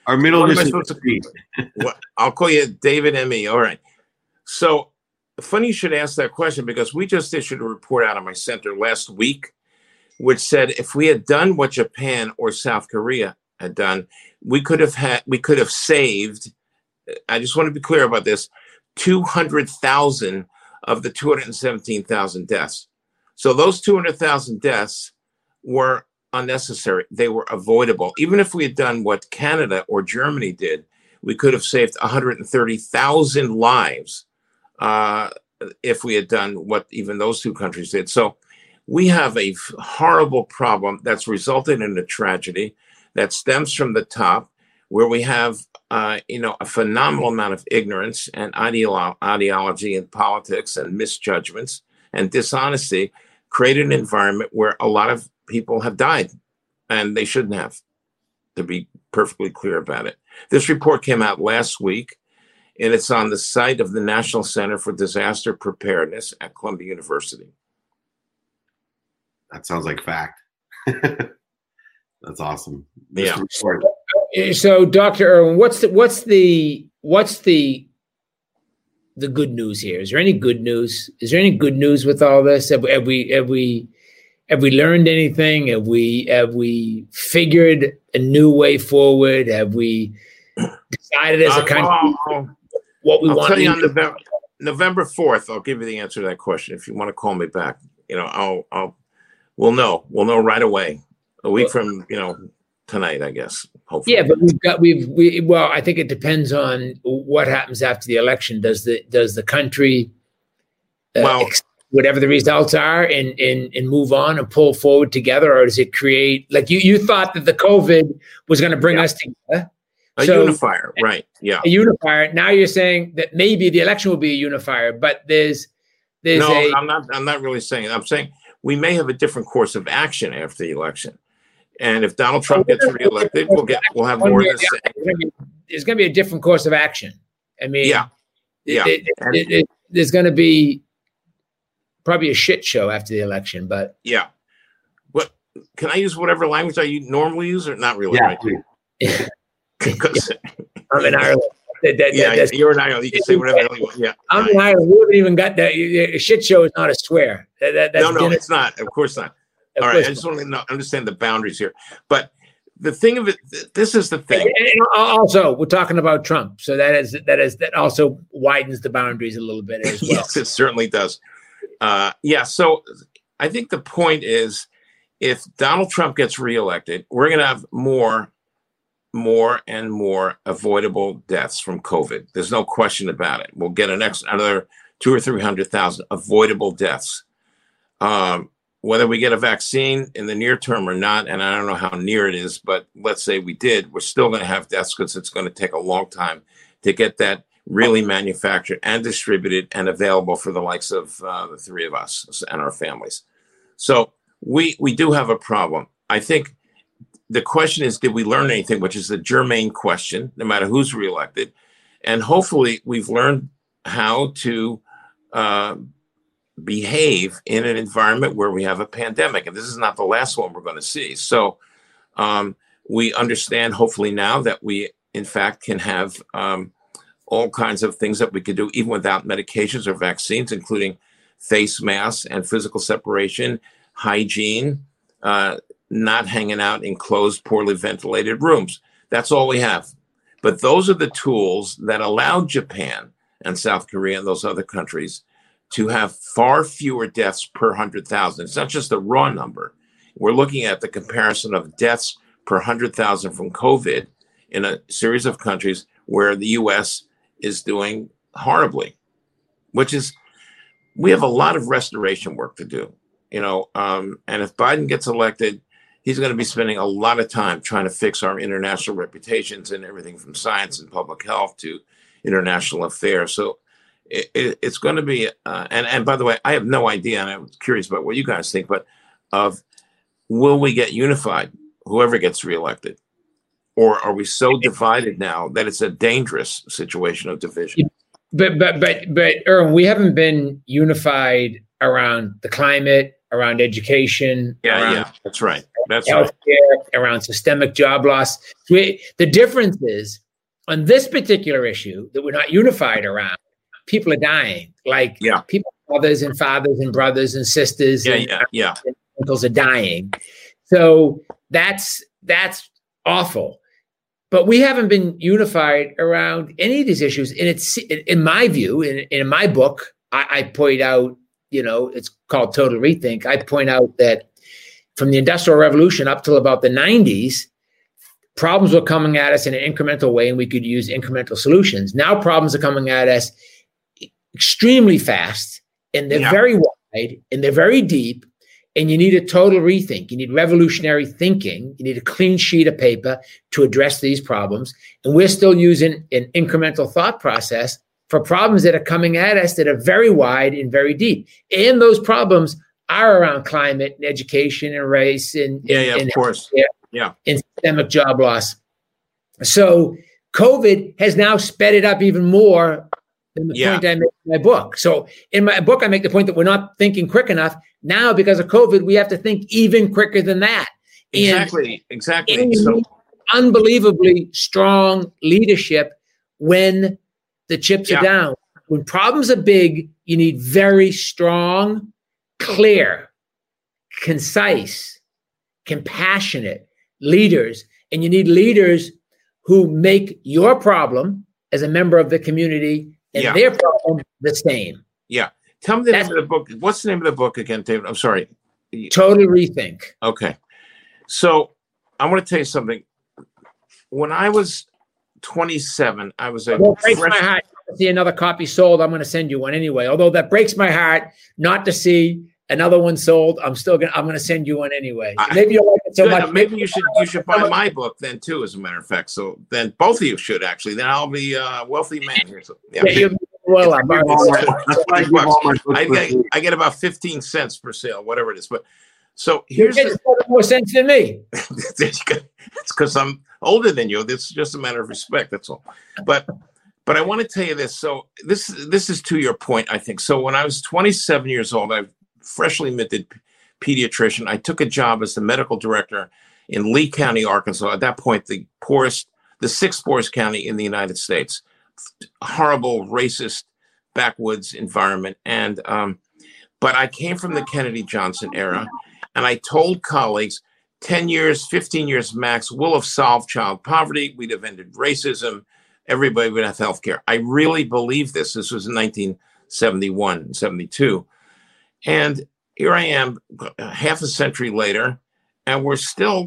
Our middle What am I initial supposed to is be? What, I'll call you David M E. All right. So funny you should ask that question, because we just issued a report out of my center last week, which said if we had done what Japan or South Korea had done, we could have had, we could have saved, I just want to be clear about this, two hundred thousand of the two hundred seventeen thousand deaths. So those two hundred thousand deaths were unnecessary. They were avoidable. Even if we had done what Canada or Germany did, we could have saved one hundred thirty thousand lives uh, if we had done what even those two countries did. So we have a f- horrible problem that's resulted in a tragedy that stems from the top, where we have, uh, you know, a phenomenal amount of ignorance and ideolo- ideology and politics and misjudgments and dishonesty, created an environment where a lot of people have died, and they shouldn't have, to be perfectly clear about it. This report came out last week, and it's on the site of the National Center for Disaster Preparedness at Columbia University. That sounds like fact. That's awesome. This Yeah. report- So, Doctor Irwin, what's the what's the what's the the good news here? Is there any good news? Is there any good news with all this? Have, have we have we have we learned anything? Have we have we figured a new way forward? Have we decided as a Uh, country I'll, I'll, what we I'll want tell you to on do? November, November fourth, I'll give you the answer to that question. If you want to call me back, you know, I'll, I'll, we'll know. We'll know right away. A week from, you know, tonight, I guess. Hopefully. Yeah, but we've got we've we well, I think it depends on what happens after the election. Does the does the country uh, Well- ex- whatever the results are and, and and move on and pull forward together, or does it create, like you you thought that the COVID was going to bring Yeah. us together, a so- unifier, right? Yeah. a unifier. Now you're saying that maybe the election will be a unifier, but there's there's No, a I'm not. I'm not really saying. I'm saying we may have a different course of action after the election, and if Donald Trump gets reelected, we'll get we'll have more of the same. There's gonna be- there's going to be a different course of action. I mean, Yeah, yeah. it- it- And- it- it- there's going to be probably a shit show after the election, but Yeah. What can I use? Whatever language I u- normally use, or not really? Yeah, Right? please. 'Cause- I'm in Ireland. That, that, yeah, that's, you're in Ireland. You can say whatever the hell you want. Yeah. I'm in Ireland. We haven't even got that. A shit show is not a swear. That, that, that's no, no, dinner- it's not. Of course not. of All right. course I just want to know, understand the boundaries here. But the thing of it, th- this is the thing. And- and also, we're talking about Trump, so that is that is that also widens the boundaries a little bit as well. Yes, it certainly does. Uh, yeah. So I think the point is, if Donald Trump gets reelected, we're going to have more, more and more avoidable deaths from COVID. There's no question about it. We'll get an extra another two or three hundred thousand avoidable deaths. Um, whether we get a vaccine in the near term or not, and I don't know how near it is, but let's say we did, we're still going to have deaths because it's going to take a long time to get that really manufactured and distributed and available for the likes of uh, the three of us and our families. So we we do have a problem. I think the question is, did we learn anything, which is the germane question, no matter who's reelected. And hopefully we've learned how to uh, behave in an environment where we have a pandemic. And this is not the last one we're going to see. So um, we understand, hopefully now, that we, in fact, can have um, all kinds of things that we could do even without medications or vaccines, including face masks and physical separation, hygiene, uh, not hanging out in closed, poorly ventilated rooms. That's all we have. But those are the tools that allowed Japan and South Korea and those other countries to have far fewer deaths per one hundred thousand. It's not just the raw number. We're looking at the comparison of deaths per one hundred thousand from COVID in a series of countries where the U S is doing horribly, which is, we have a lot of restoration work to do, you know, um, and if Biden gets elected, he's going to be spending a lot of time trying to fix our international reputations and everything from science and public health to international affairs. So it, it, it's going to be, uh, and, and by the way, I have no idea, and I'm curious about what you guys think, but of, will we get unified, whoever gets reelected? Or are we so divided now that it's a dangerous situation of division? But but but but Erwin, we haven't been unified around the climate, around education. Yeah, around yeah, that's right. That's healthcare, right. around systemic job loss. We, the difference is on this particular issue that we're not unified around. People are dying, like yeah. people, mothers and fathers and brothers and sisters. Yeah, and, yeah, yeah. and uncles are dying. So that's that's awful. But we haven't been unified around any of these issues. And it's, in my view, in, in my book, I, I point out, you know, it's called Total Rethink. I point out that from the Industrial Revolution up till about the nineties, problems were coming at us in an incremental way, and we could use incremental solutions. Now problems are coming at us extremely fast, and they're yeah. very wide, and they're very deep, and you need a total rethink. You need revolutionary thinking. You need a clean sheet of paper to address these problems. And we're still using an incremental thought process for problems that are coming at us that are very wide and very deep. And those problems are around climate and education and race and yeah, and, yeah, and of course, yeah, and systemic job loss. So COVID has now sped it up even more than the yeah. point I make in my book. So in my book, I make the point that we're not thinking quick enough. Now, because of COVID, we have to think even quicker than that. Exactly, and, exactly. And so unbelievably strong leadership when the chips yeah. are down. When problems are big, you need very strong, clear, concise, compassionate leaders. And you need leaders who make your problem as a member of the community and yeah. their problem the same. Yeah. Tell me the That's, name of the book. What's the name of the book again, David? I'm sorry. Total Rethink. Okay. So I want to tell you something. When I was twenty-seven, I was a well, it breaks fresh- my heart to see another copy sold. I'm going to send you one anyway. Although that breaks my heart not to see another one sold. I'm still going. I'm going to send you one anyway. Maybe you'll like it so Good. much. Maybe you should. You should buy my book then too. As a matter of fact, so then both of you should actually. Then I'll be a wealthy man here. So, yeah. yeah, well, I'm I, get, I get about fifteen cents per sale, whatever it is. But so here's the, more sense than me. It's because I'm older than you. It's just a matter of respect. That's all. But but I want to tell you this. So this this is to your point, I think. So when I was twenty-seven years old, I freshly minted pediatrician. I took a job as the medical director in Lee County, Arkansas. At that point, the poorest, the sixth poorest county in the United States. Horrible, racist, backwoods environment. And um, but I came from the Kennedy Johnson era, and I told colleagues, ten years, fifteen years max, we'll have solved child poverty. We'd have ended racism. Everybody would have health care. I really believe this. This was in nineteen seventy-one, seventy-two. And here I am half a century later, and we're still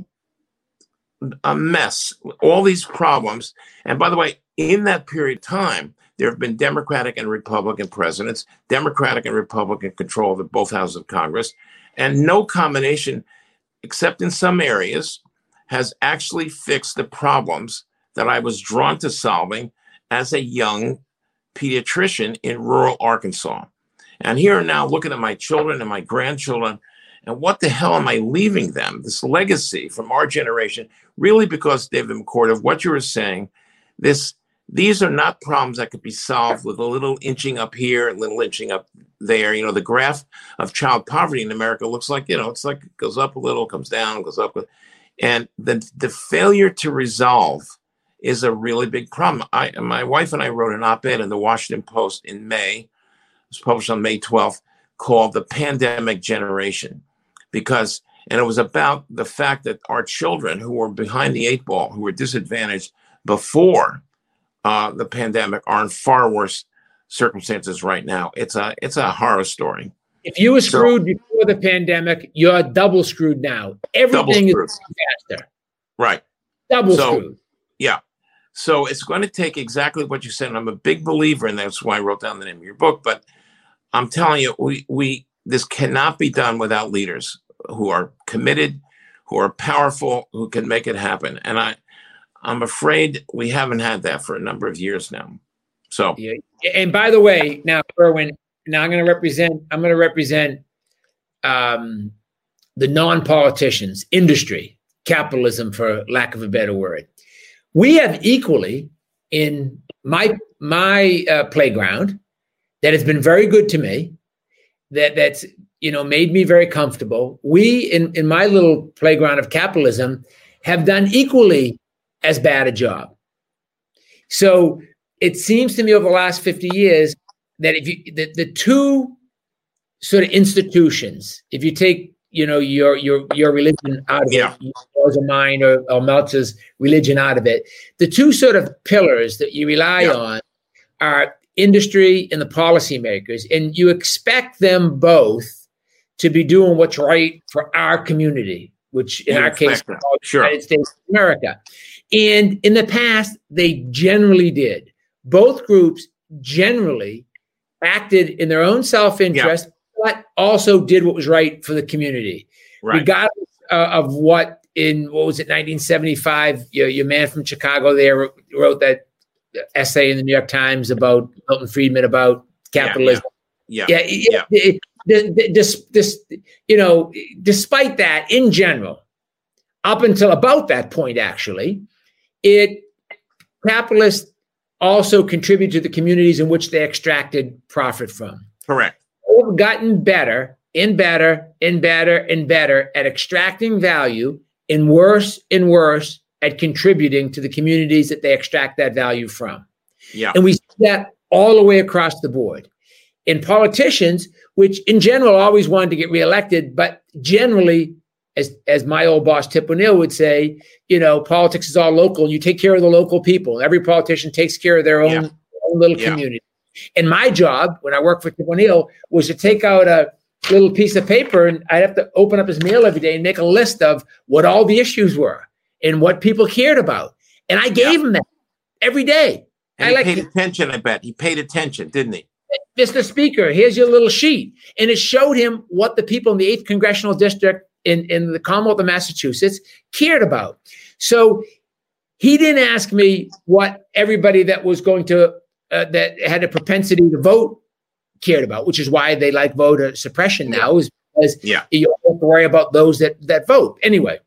a mess. All these problems. And by the way, in that period of time, there have been Democratic and Republican presidents, Democratic and Republican control of both houses of Congress, and no combination, except in some areas, has actually fixed the problems that I was drawn to solving as a young pediatrician in rural Arkansas. And here now looking at my children and my grandchildren, and what the hell am I leaving them? This legacy from our generation, really because, David McCord, of what you were saying, this these are not problems that could be solved with a little inching up here, a little inching up there. You know, the graph of child poverty in America looks like, you know, it's like it goes up a little, comes down, goes up. And the, the failure to resolve is a really big problem. I, my wife and I wrote an op-ed in the Washington Post in May. It was published on May twelfth, called The Pandemic Generation, because, and it was about the fact that our children who were behind the eight ball, who were disadvantaged before uh, the pandemic, are in far worse circumstances right now. It's a, it's a horror story. If you were screwed so, before the pandemic, you're double screwed now. Everything screwed. is faster. Right. Double so, screwed. Yeah. So it's going to take exactly what you said. And I'm a big believer, and that's why I wrote down the name of your book. But I'm telling you, we we this cannot be done without leaders who are committed, who are powerful, who can make it happen. And I, I'm afraid we haven't had that for a number of years now. So, yeah. And by the way, now, Erwin, now I'm going to represent. I'm going to represent um, the non-politicians, industry, capitalism, for lack of a better word. We have equally in my my uh, playground that has been very good to me. That that's you know, made me very comfortable. We, in, in my little playground of capitalism, have done equally as bad a job. So it seems to me over the last fifty years that if you, the, the two sort of institutions, if you take, you know, your your your religion out of yeah. it, yours or mine or, or Meltzer's religion out of it, the two sort of pillars that you rely yeah. on are industry and the policymakers, and you expect them both to be doing what's right for our community, which in you our case, the sure. United States of America. And in the past, they generally did. Both groups generally acted in their own self-interest, yeah. but also did what was right for the community. Right. Regardless uh, of what in, what was it, nineteen seventy-five, your, your man from Chicago there wrote, wrote that essay in the New York Times about Milton Friedman, about capitalism. Yeah, yeah, yeah. yeah. yeah. The, the, this, this, you know, despite that, in general, up until about that point, actually, it capitalists also contribute to the communities in which they extracted profit from. Correct. They've gotten better and better and better and better at extracting value, and worse and worse at contributing to the communities that they extract that value from. Yeah. And we see that all the way across the board. In politicians, which in general always wanted to get reelected, but generally, as as my old boss Tip O'Neill would say, you know, politics is all local, and you take care of the local people. Every politician takes care of their own, yeah. own little yeah. community. And my job, when I worked for Tip O'Neill, was to take out a little piece of paper, and I'd have to open up his mail every day and make a list of what all the issues were and what people cared about. And I gave yeah. him that every day. And I he like paid attention, I bet. He paid attention, didn't he? Mister Speaker, here's your little sheet. And it showed him what the people in the eighth Congressional District in, in the Commonwealth of Massachusetts cared about. So he didn't ask me what everybody that was going to, uh, that had a propensity to vote cared about, which is why they like voter suppression now, is because yeah. you don't have to worry about those that, that vote. Anyway,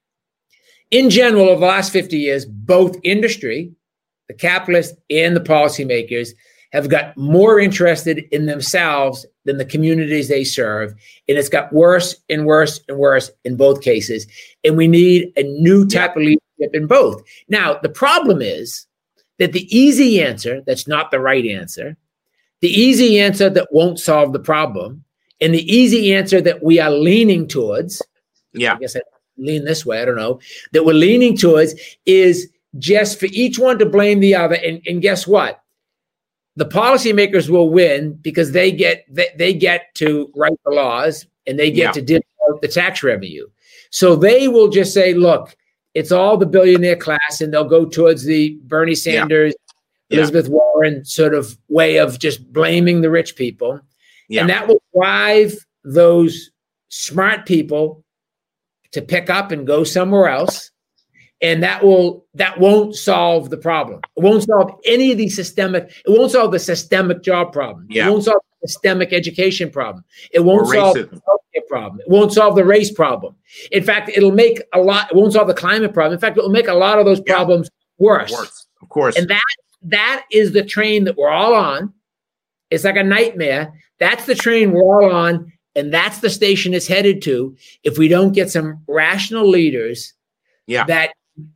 in general, over the last fifty years, both industry, the capitalists, and the policymakers have got more interested in themselves than the communities they serve. And it's got worse and worse and worse in both cases. And we need a new type yeah. of leadership in both. Now, the problem is that the easy answer, that's not the right answer, the easy answer that won't solve the problem, and the easy answer that we are leaning towards, yeah, I guess I lean this way, I don't know, that we're leaning towards is just for each one to blame the other. And, and guess what? The policymakers will win because they get they, they get to write the laws, and they get yeah. to dish out the tax revenue. So they will just say, look, it's all the billionaire class, and they'll go towards the Bernie Sanders, yeah. Elizabeth yeah. Warren sort of way of just blaming the rich people. Yeah. And that will drive those smart people to pick up and go somewhere else. And that will that won't solve the problem. It won't solve any of the systemic. It won't solve the systemic job problem. Yeah. It won't solve the systemic education problem. It won't or solve racism. the healthcare problem. It won't solve the race problem. In fact, it'll make a lot. It won't solve the climate problem. In fact, it will make a lot of those yeah. problems worse. Worse, of course. And that that is the train that we're all on. It's like a nightmare. That's the train we're all on, and that's the station it's headed to. If we don't get some rational leaders, yeah. that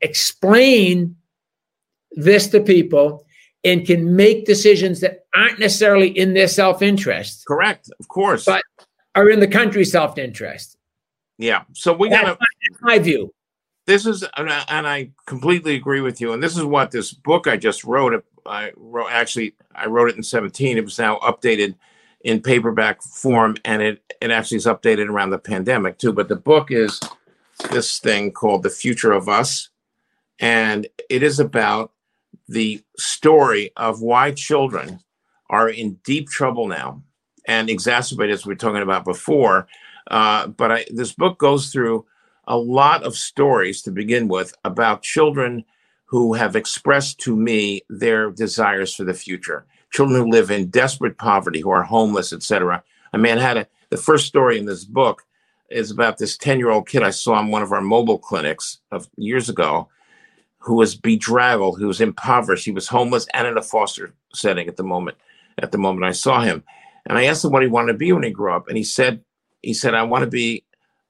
explain this to people and can make decisions that aren't necessarily in their self-interest. Correct, of course. But are in the country's self-interest. Yeah. So we That's got to, my, my view. This is, and I, and I completely agree with you. And this is what this book I just wrote, I wrote, actually, I wrote it in seventeen. It was now updated in paperback form, and it, it actually is updated around the pandemic too. But the book is this thing called The Future of Us. And it is about the story of why children are in deep trouble now and exacerbated, as we were talking about before. Uh, but I, this book goes through a lot of stories to begin with about children who have expressed to me their desires for the future. Children who live in desperate poverty, who are homeless, et cetera. I mean, I had a, the first story in this book is about this ten-year-old kid I saw in one of our mobile clinics of years ago, who was bedraggled, who was impoverished. He was homeless and in a foster setting at the moment, at the moment I saw him. And I asked him what he wanted to be when he grew up. And he said, he said, I want to be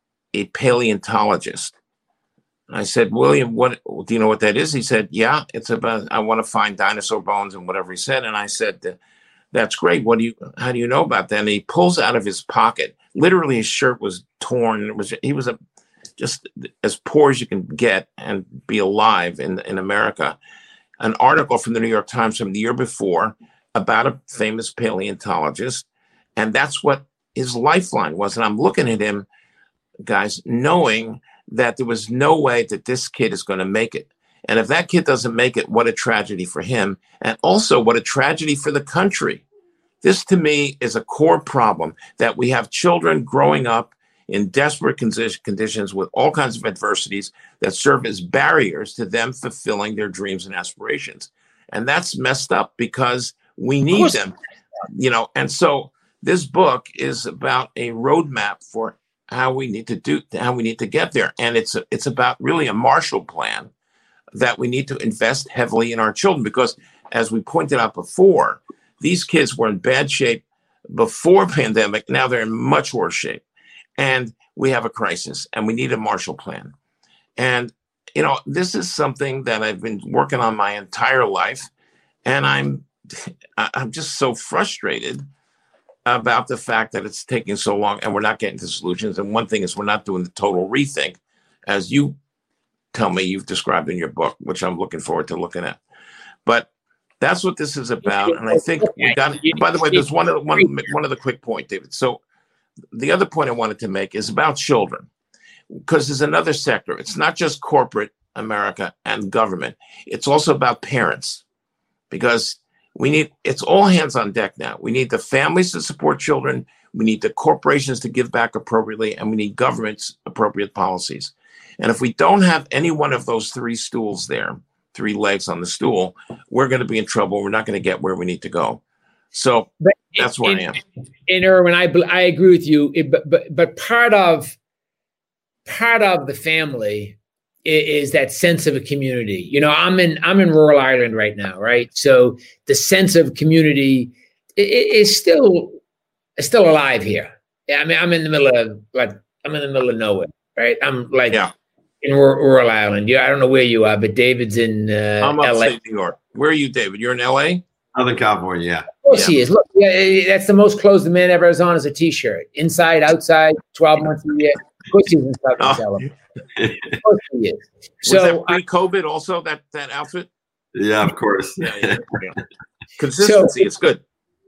a paleontologist. And I said, William, what do you know what that is? He said, yeah, it's about, I want to find dinosaur bones and whatever he said. And I said, that's great. What do you, how do you know about that? And he pulls out of his pocket, literally his shirt was torn. It was, he was a, just as poor as you can get and be alive in, in America. An article from the New York Times from the year before about a famous paleontologist. And that's what his lifeline was. And I'm looking at him, guys, knowing that there was no way that this kid is going to make it. And if that kid doesn't make it, what a tragedy for him. And also what a tragedy for the country. This, to me, is a core problem, that we have children growing up in desperate conditions with all kinds of adversities that serve as barriers to them fulfilling their dreams and aspirations. And that's messed up because we need them, you know. And so this book is about a roadmap for how we need to do, how we need to get there. And it's a, it's about really a Marshall Plan that we need to invest heavily in our children, because as we pointed out before, these kids were in bad shape before pandemic. Now they're in much worse shape. And we have a crisis and we need a Marshall Plan. And, you know, this is something that I've been working on my entire life. And I'm, I'm just so frustrated about the fact that it's taking so long and we're not getting to solutions. And one thing is we're not doing the total rethink, as you tell me you've described in your book, which I'm looking forward to looking at. But that's what this is about. And I think we got, by the way, there's one, one, one other quick point, David. So the other point I wanted to make is about children, because there's another sector. It's not just corporate America and government. It's also about parents, because we need, it's all hands on deck now. We need the families to support children. We need the corporations to give back appropriately, and we need government's appropriate policies. And if we don't have any one of those three stools there, three legs on the stool, we're going to be in trouble. We're not going to get where we need to go. So but that's where in, I am. In Erwin, I I agree with you. It, but but but part of part of the family is, is that sense of a community. You know, I'm in I'm in rural Ireland right now, right? So the sense of community is, is still is still alive here. Yeah, I mean, I'm in the middle of like I'm in the middle of nowhere, right? I'm like yeah. in rural, rural Ireland. Yeah, I don't know where you are, but David's in uh, I'm L A. upstate New York. Where are you, David? You're in L A? Southern California, yeah. Of course yeah. he is. Look, yeah, that's the most clothes the man ever has on is a T-shirt. Inside, outside, twelve months a year. Of course he's in Southern Oh. California. Of course he is. Was So that pre-COVID also, that, that outfit? Yeah, of course. Yeah, yeah, yeah. Consistency, So- it's good.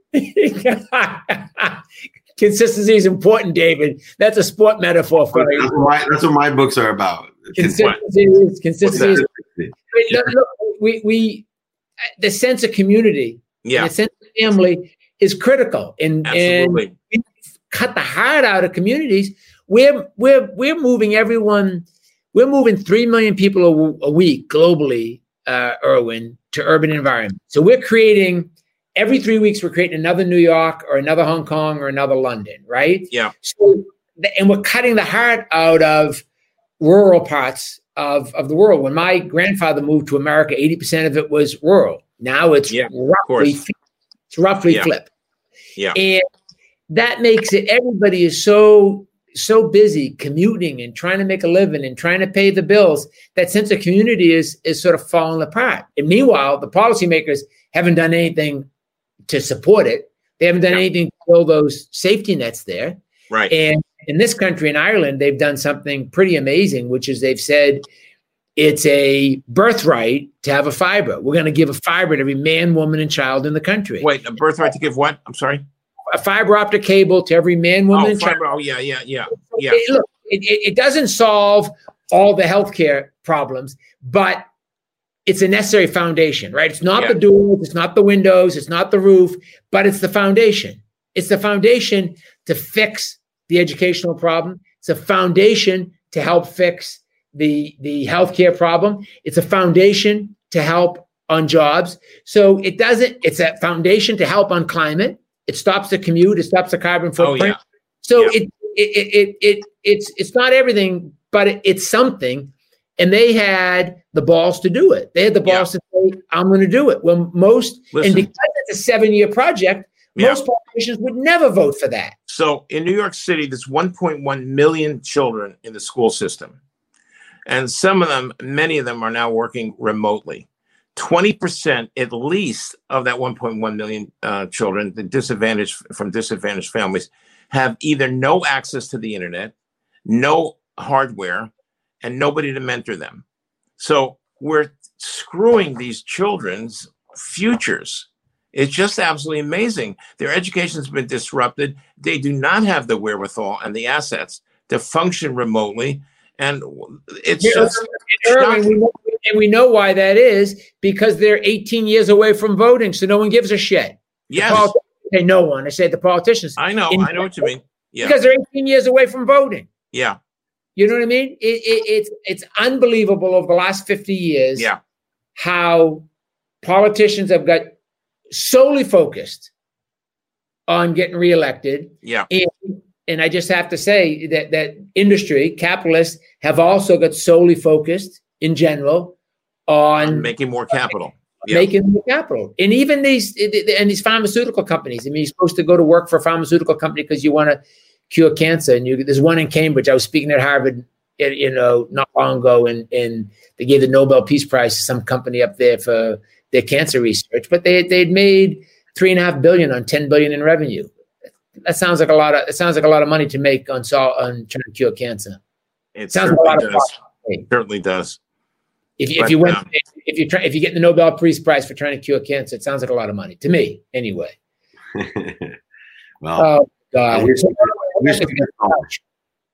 Consistency is important, David. That's a sport metaphor for That's you. what, my, that's what my books are about. Consistency is consistency. Is, Consistency. Wait, look, look, we we the sense of community, Yeah, the sense of family is critical, and absolutely. and we cut the heart out of communities. We're we're we're moving everyone. We're moving three million people a, a week globally, uh, Erwin, to urban environments. So we're creating every three weeks. We're creating another New York or another Hong Kong or another London, right? Yeah. So and we're cutting the heart out of rural parts of, of the world. When my grandfather moved to America, eighty percent of it was rural. Now it's Yeah, roughly course. it's roughly Yeah. flipped. Yeah. And that makes it, everybody is so so busy commuting and trying to make a living and trying to pay the bills, that sense of community is is sort of falling apart. And meanwhile, the policymakers haven't done anything to support it. They haven't done Yeah. anything to build those safety nets there. Right. And in this country, in Ireland, they've done something pretty amazing, which is they've said it's a birthright to have a fiber. We're going to give a fiber to every man, woman, and child in the country. Wait, a birthright to give what? I'm sorry. A fiber optic cable to every man, woman, Oh, and child. fiber. Oh, yeah, yeah, yeah, yeah. It, look, it, it, it doesn't solve all the healthcare problems, but it's a necessary foundation, right? It's not Yeah. the doors, it's not the windows, it's not the roof, but it's the foundation. It's the foundation to fix the educational problem. It's a foundation to help fix the, the healthcare problem. It's a foundation to help on jobs. So it doesn't, it's a foundation to help on climate. It stops the commute, it stops the carbon Oh, footprint. yeah. So Yeah. it, it, it, it, it's, it's not everything, but it, it's something. And they had the balls to do it. They had the balls to say, I'm going to do it. Well, most, Listen. and because it's a seven year project, Yeah. Most politicians would never vote for that. So in New York City, there's one point one million children in the school system. And some of them, many of them are now working remotely. twenty percent at least of that one point one million uh, children, the disadvantaged from disadvantaged families, have either no access to the internet, no hardware, and nobody to mentor them. So we're screwing these children's futures. It's just absolutely amazing. Their education's been disrupted. They do not have the wherewithal and the assets to function remotely. And it's Yeah, just and we, know, and we know why that is, because they're eighteen years away from voting, so no one gives a shit. yes, Politi- Say no one. I said the politicians. I know, In- I know what you mean. Yeah, Because they're eighteen years away from voting. yeah, You know what I mean? It, it, it's it's unbelievable over the last fifty years yeah, how politicians have got solely focused on getting reelected. yeah, And, and I just have to say that that industry, capitalists, have also got solely focused in general on making more capital. Yeah, making more capital. And even these and these pharmaceutical companies. I mean, you're supposed to go to work for a pharmaceutical company because you want to cure cancer. And you, there's one in Cambridge. I was speaking at Harvard, you know, not long ago, and and they gave the Nobel Peace Prize to some company up there for their cancer research. But they they'd made three and a half billion on ten billion in revenue. That sounds like a lot of it sounds like a lot of money to make on sol- on trying to cure cancer. it Sounds like a certainly lot of does. money. Certainly does. If you, But, if you went um, if you try if you get the Nobel Peace Prize for trying to cure cancer, it sounds like a lot of money to me anyway. Well, Oh God! I wish- So, wish I we could solve it.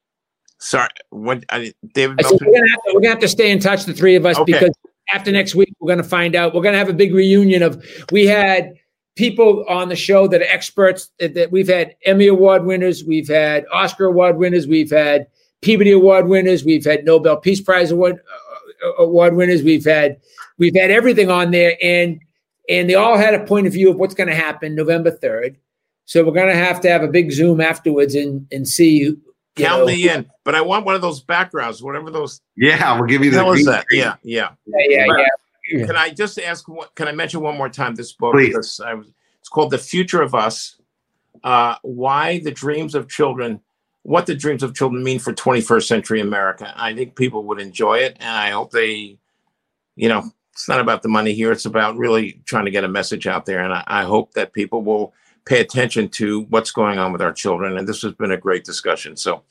Sorry, what? I, David I said, Meltzer? we're gonna have to, we're gonna have to stay in touch, the three of us, Okay. because after next week we're gonna find out. We're gonna have a big reunion of. We had people on the show that are experts. That, that we've had Emmy Award winners, we've had Oscar Award winners, we've had Peabody Award winners, we've had Nobel Peace Prize Award uh, award winners. We've had we've had everything on there, and and they all had a point of view of what's going to happen November third. So we're going to have to have a big Zoom afterwards and and see. You Count know, me in, but I want one of those backgrounds, whatever those. Yeah, we'll give you The the hell is green that? screen. Yeah, yeah. Yeah, yeah, yeah. Can I just ask? What, can I mention one more time this book? Please. Because I was, it's called "The Future of Us." Uh, why the dreams of children, what the dreams of children mean for twenty-first century America. I think people would enjoy it, and I hope they, you know, it's not about the money here. It's about really trying to get a message out there, and I, I hope that people will pay attention to what's going on with our children. And this has been a great discussion. So.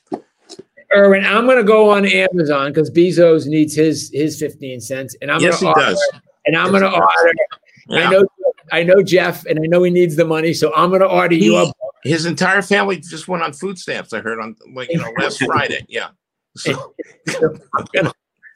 Erwin, I'm going to go on Amazon because Bezos needs his his fifteen cents, and I'm Yes, going he to does. and I'm Yes, going to he does. order. Yeah. I know, I know Jeff, and I know he needs the money, so I'm going to order He- you up. His entire family just went on food stamps. I heard on like you know last Friday. Yeah. So, I'm gonna,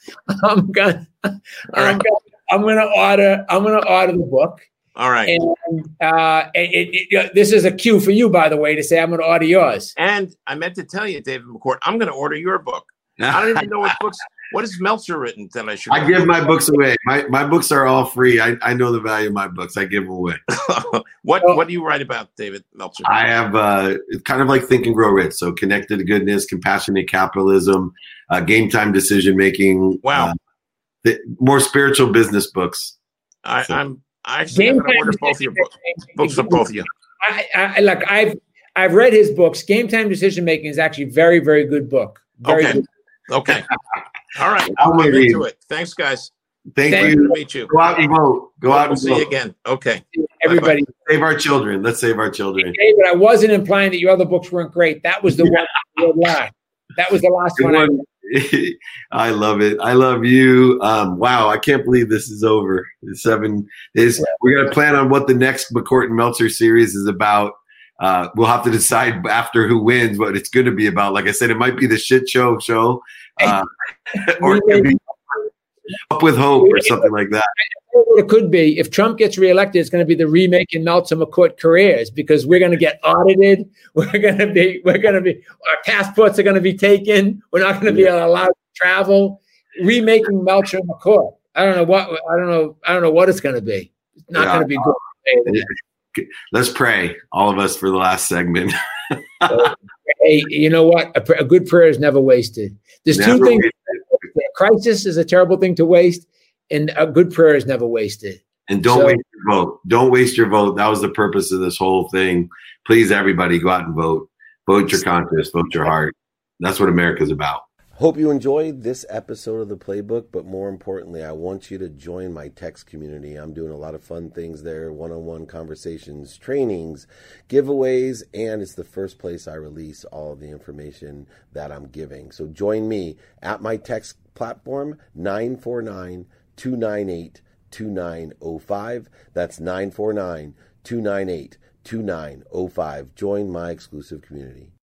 I'm gonna, I'm right. gonna, I'm gonna order. I'm gonna order the book, all right. and uh, it, it, it, this is a cue for you, by the way, to say I'm gonna order yours. And I meant to tell you, David McCourt, I'm going to order your book. I don't even know what books. What has Meltzer written that I should? I give my books away. My my books are all free. I, I know the value of my books. I give them away. what What do you write about, David Meltzer? I have uh, it's kind of like Think and Grow Rich. So connected to goodness, compassionate capitalism, uh, game time decision making. Wow. Uh, the, more spiritual business books. I, so- I'm I actually I'm going to order both of your books. Books for both of you. I, I look. I've I've read his books. Game Time Decision Making is actually a very very good book. Very Okay. good. Okay. All right. I'll I'm read. into it. Thanks, guys. Thank Thank Good to you. meet you. Go out and vote. Go out We'll and see you vote. again. Okay. Everybody. Save our children. Let's save our children. David, I wasn't implying that your other books weren't great. That was the one you read last. That was the last Good one. I one. I love it. I love you. Um, wow, I can't believe this is over. The seven is we're gonna plan on what the next McCourt and Meltzer series is about. Uh, we'll have to decide after who wins what it's going to be about. Like I said, it might be the shit show show, uh, or it could be Up with Hope or something like that. what it could be if Trump gets reelected, it's going to be the remake in Meltzer McCourt careers because we're going to get audited. We're going to be, we're going to be, our passports are going to be taken. We're not going to be allowed to travel. Remaking Meltzer McCourt. I don't know what, I don't know, I don't know what it's going to be. It's not Yeah. going to be good. Let's pray, all of us, for the last segment. So, hey, you know what? A, pr- a good prayer is never wasted. There's Never two things. wasted. Crisis is a terrible thing to waste, and a good prayer is never wasted. And don't So- waste your vote. Don't waste your vote. That was the purpose of this whole thing. Please, everybody, go out and vote. Vote your conscience. Vote your heart. That's what America's about. Hope you enjoyed this episode of The Playbook, but more importantly, I want you to join my text community. I'm doing a lot of fun things there, one-on-one conversations, trainings, giveaways, and it's the first place I release all of the information that I'm giving. So join me at my text platform, nine four nine, two nine eight, two nine zero five. That's nine four nine, two nine eight, two nine zero five. Join my exclusive community.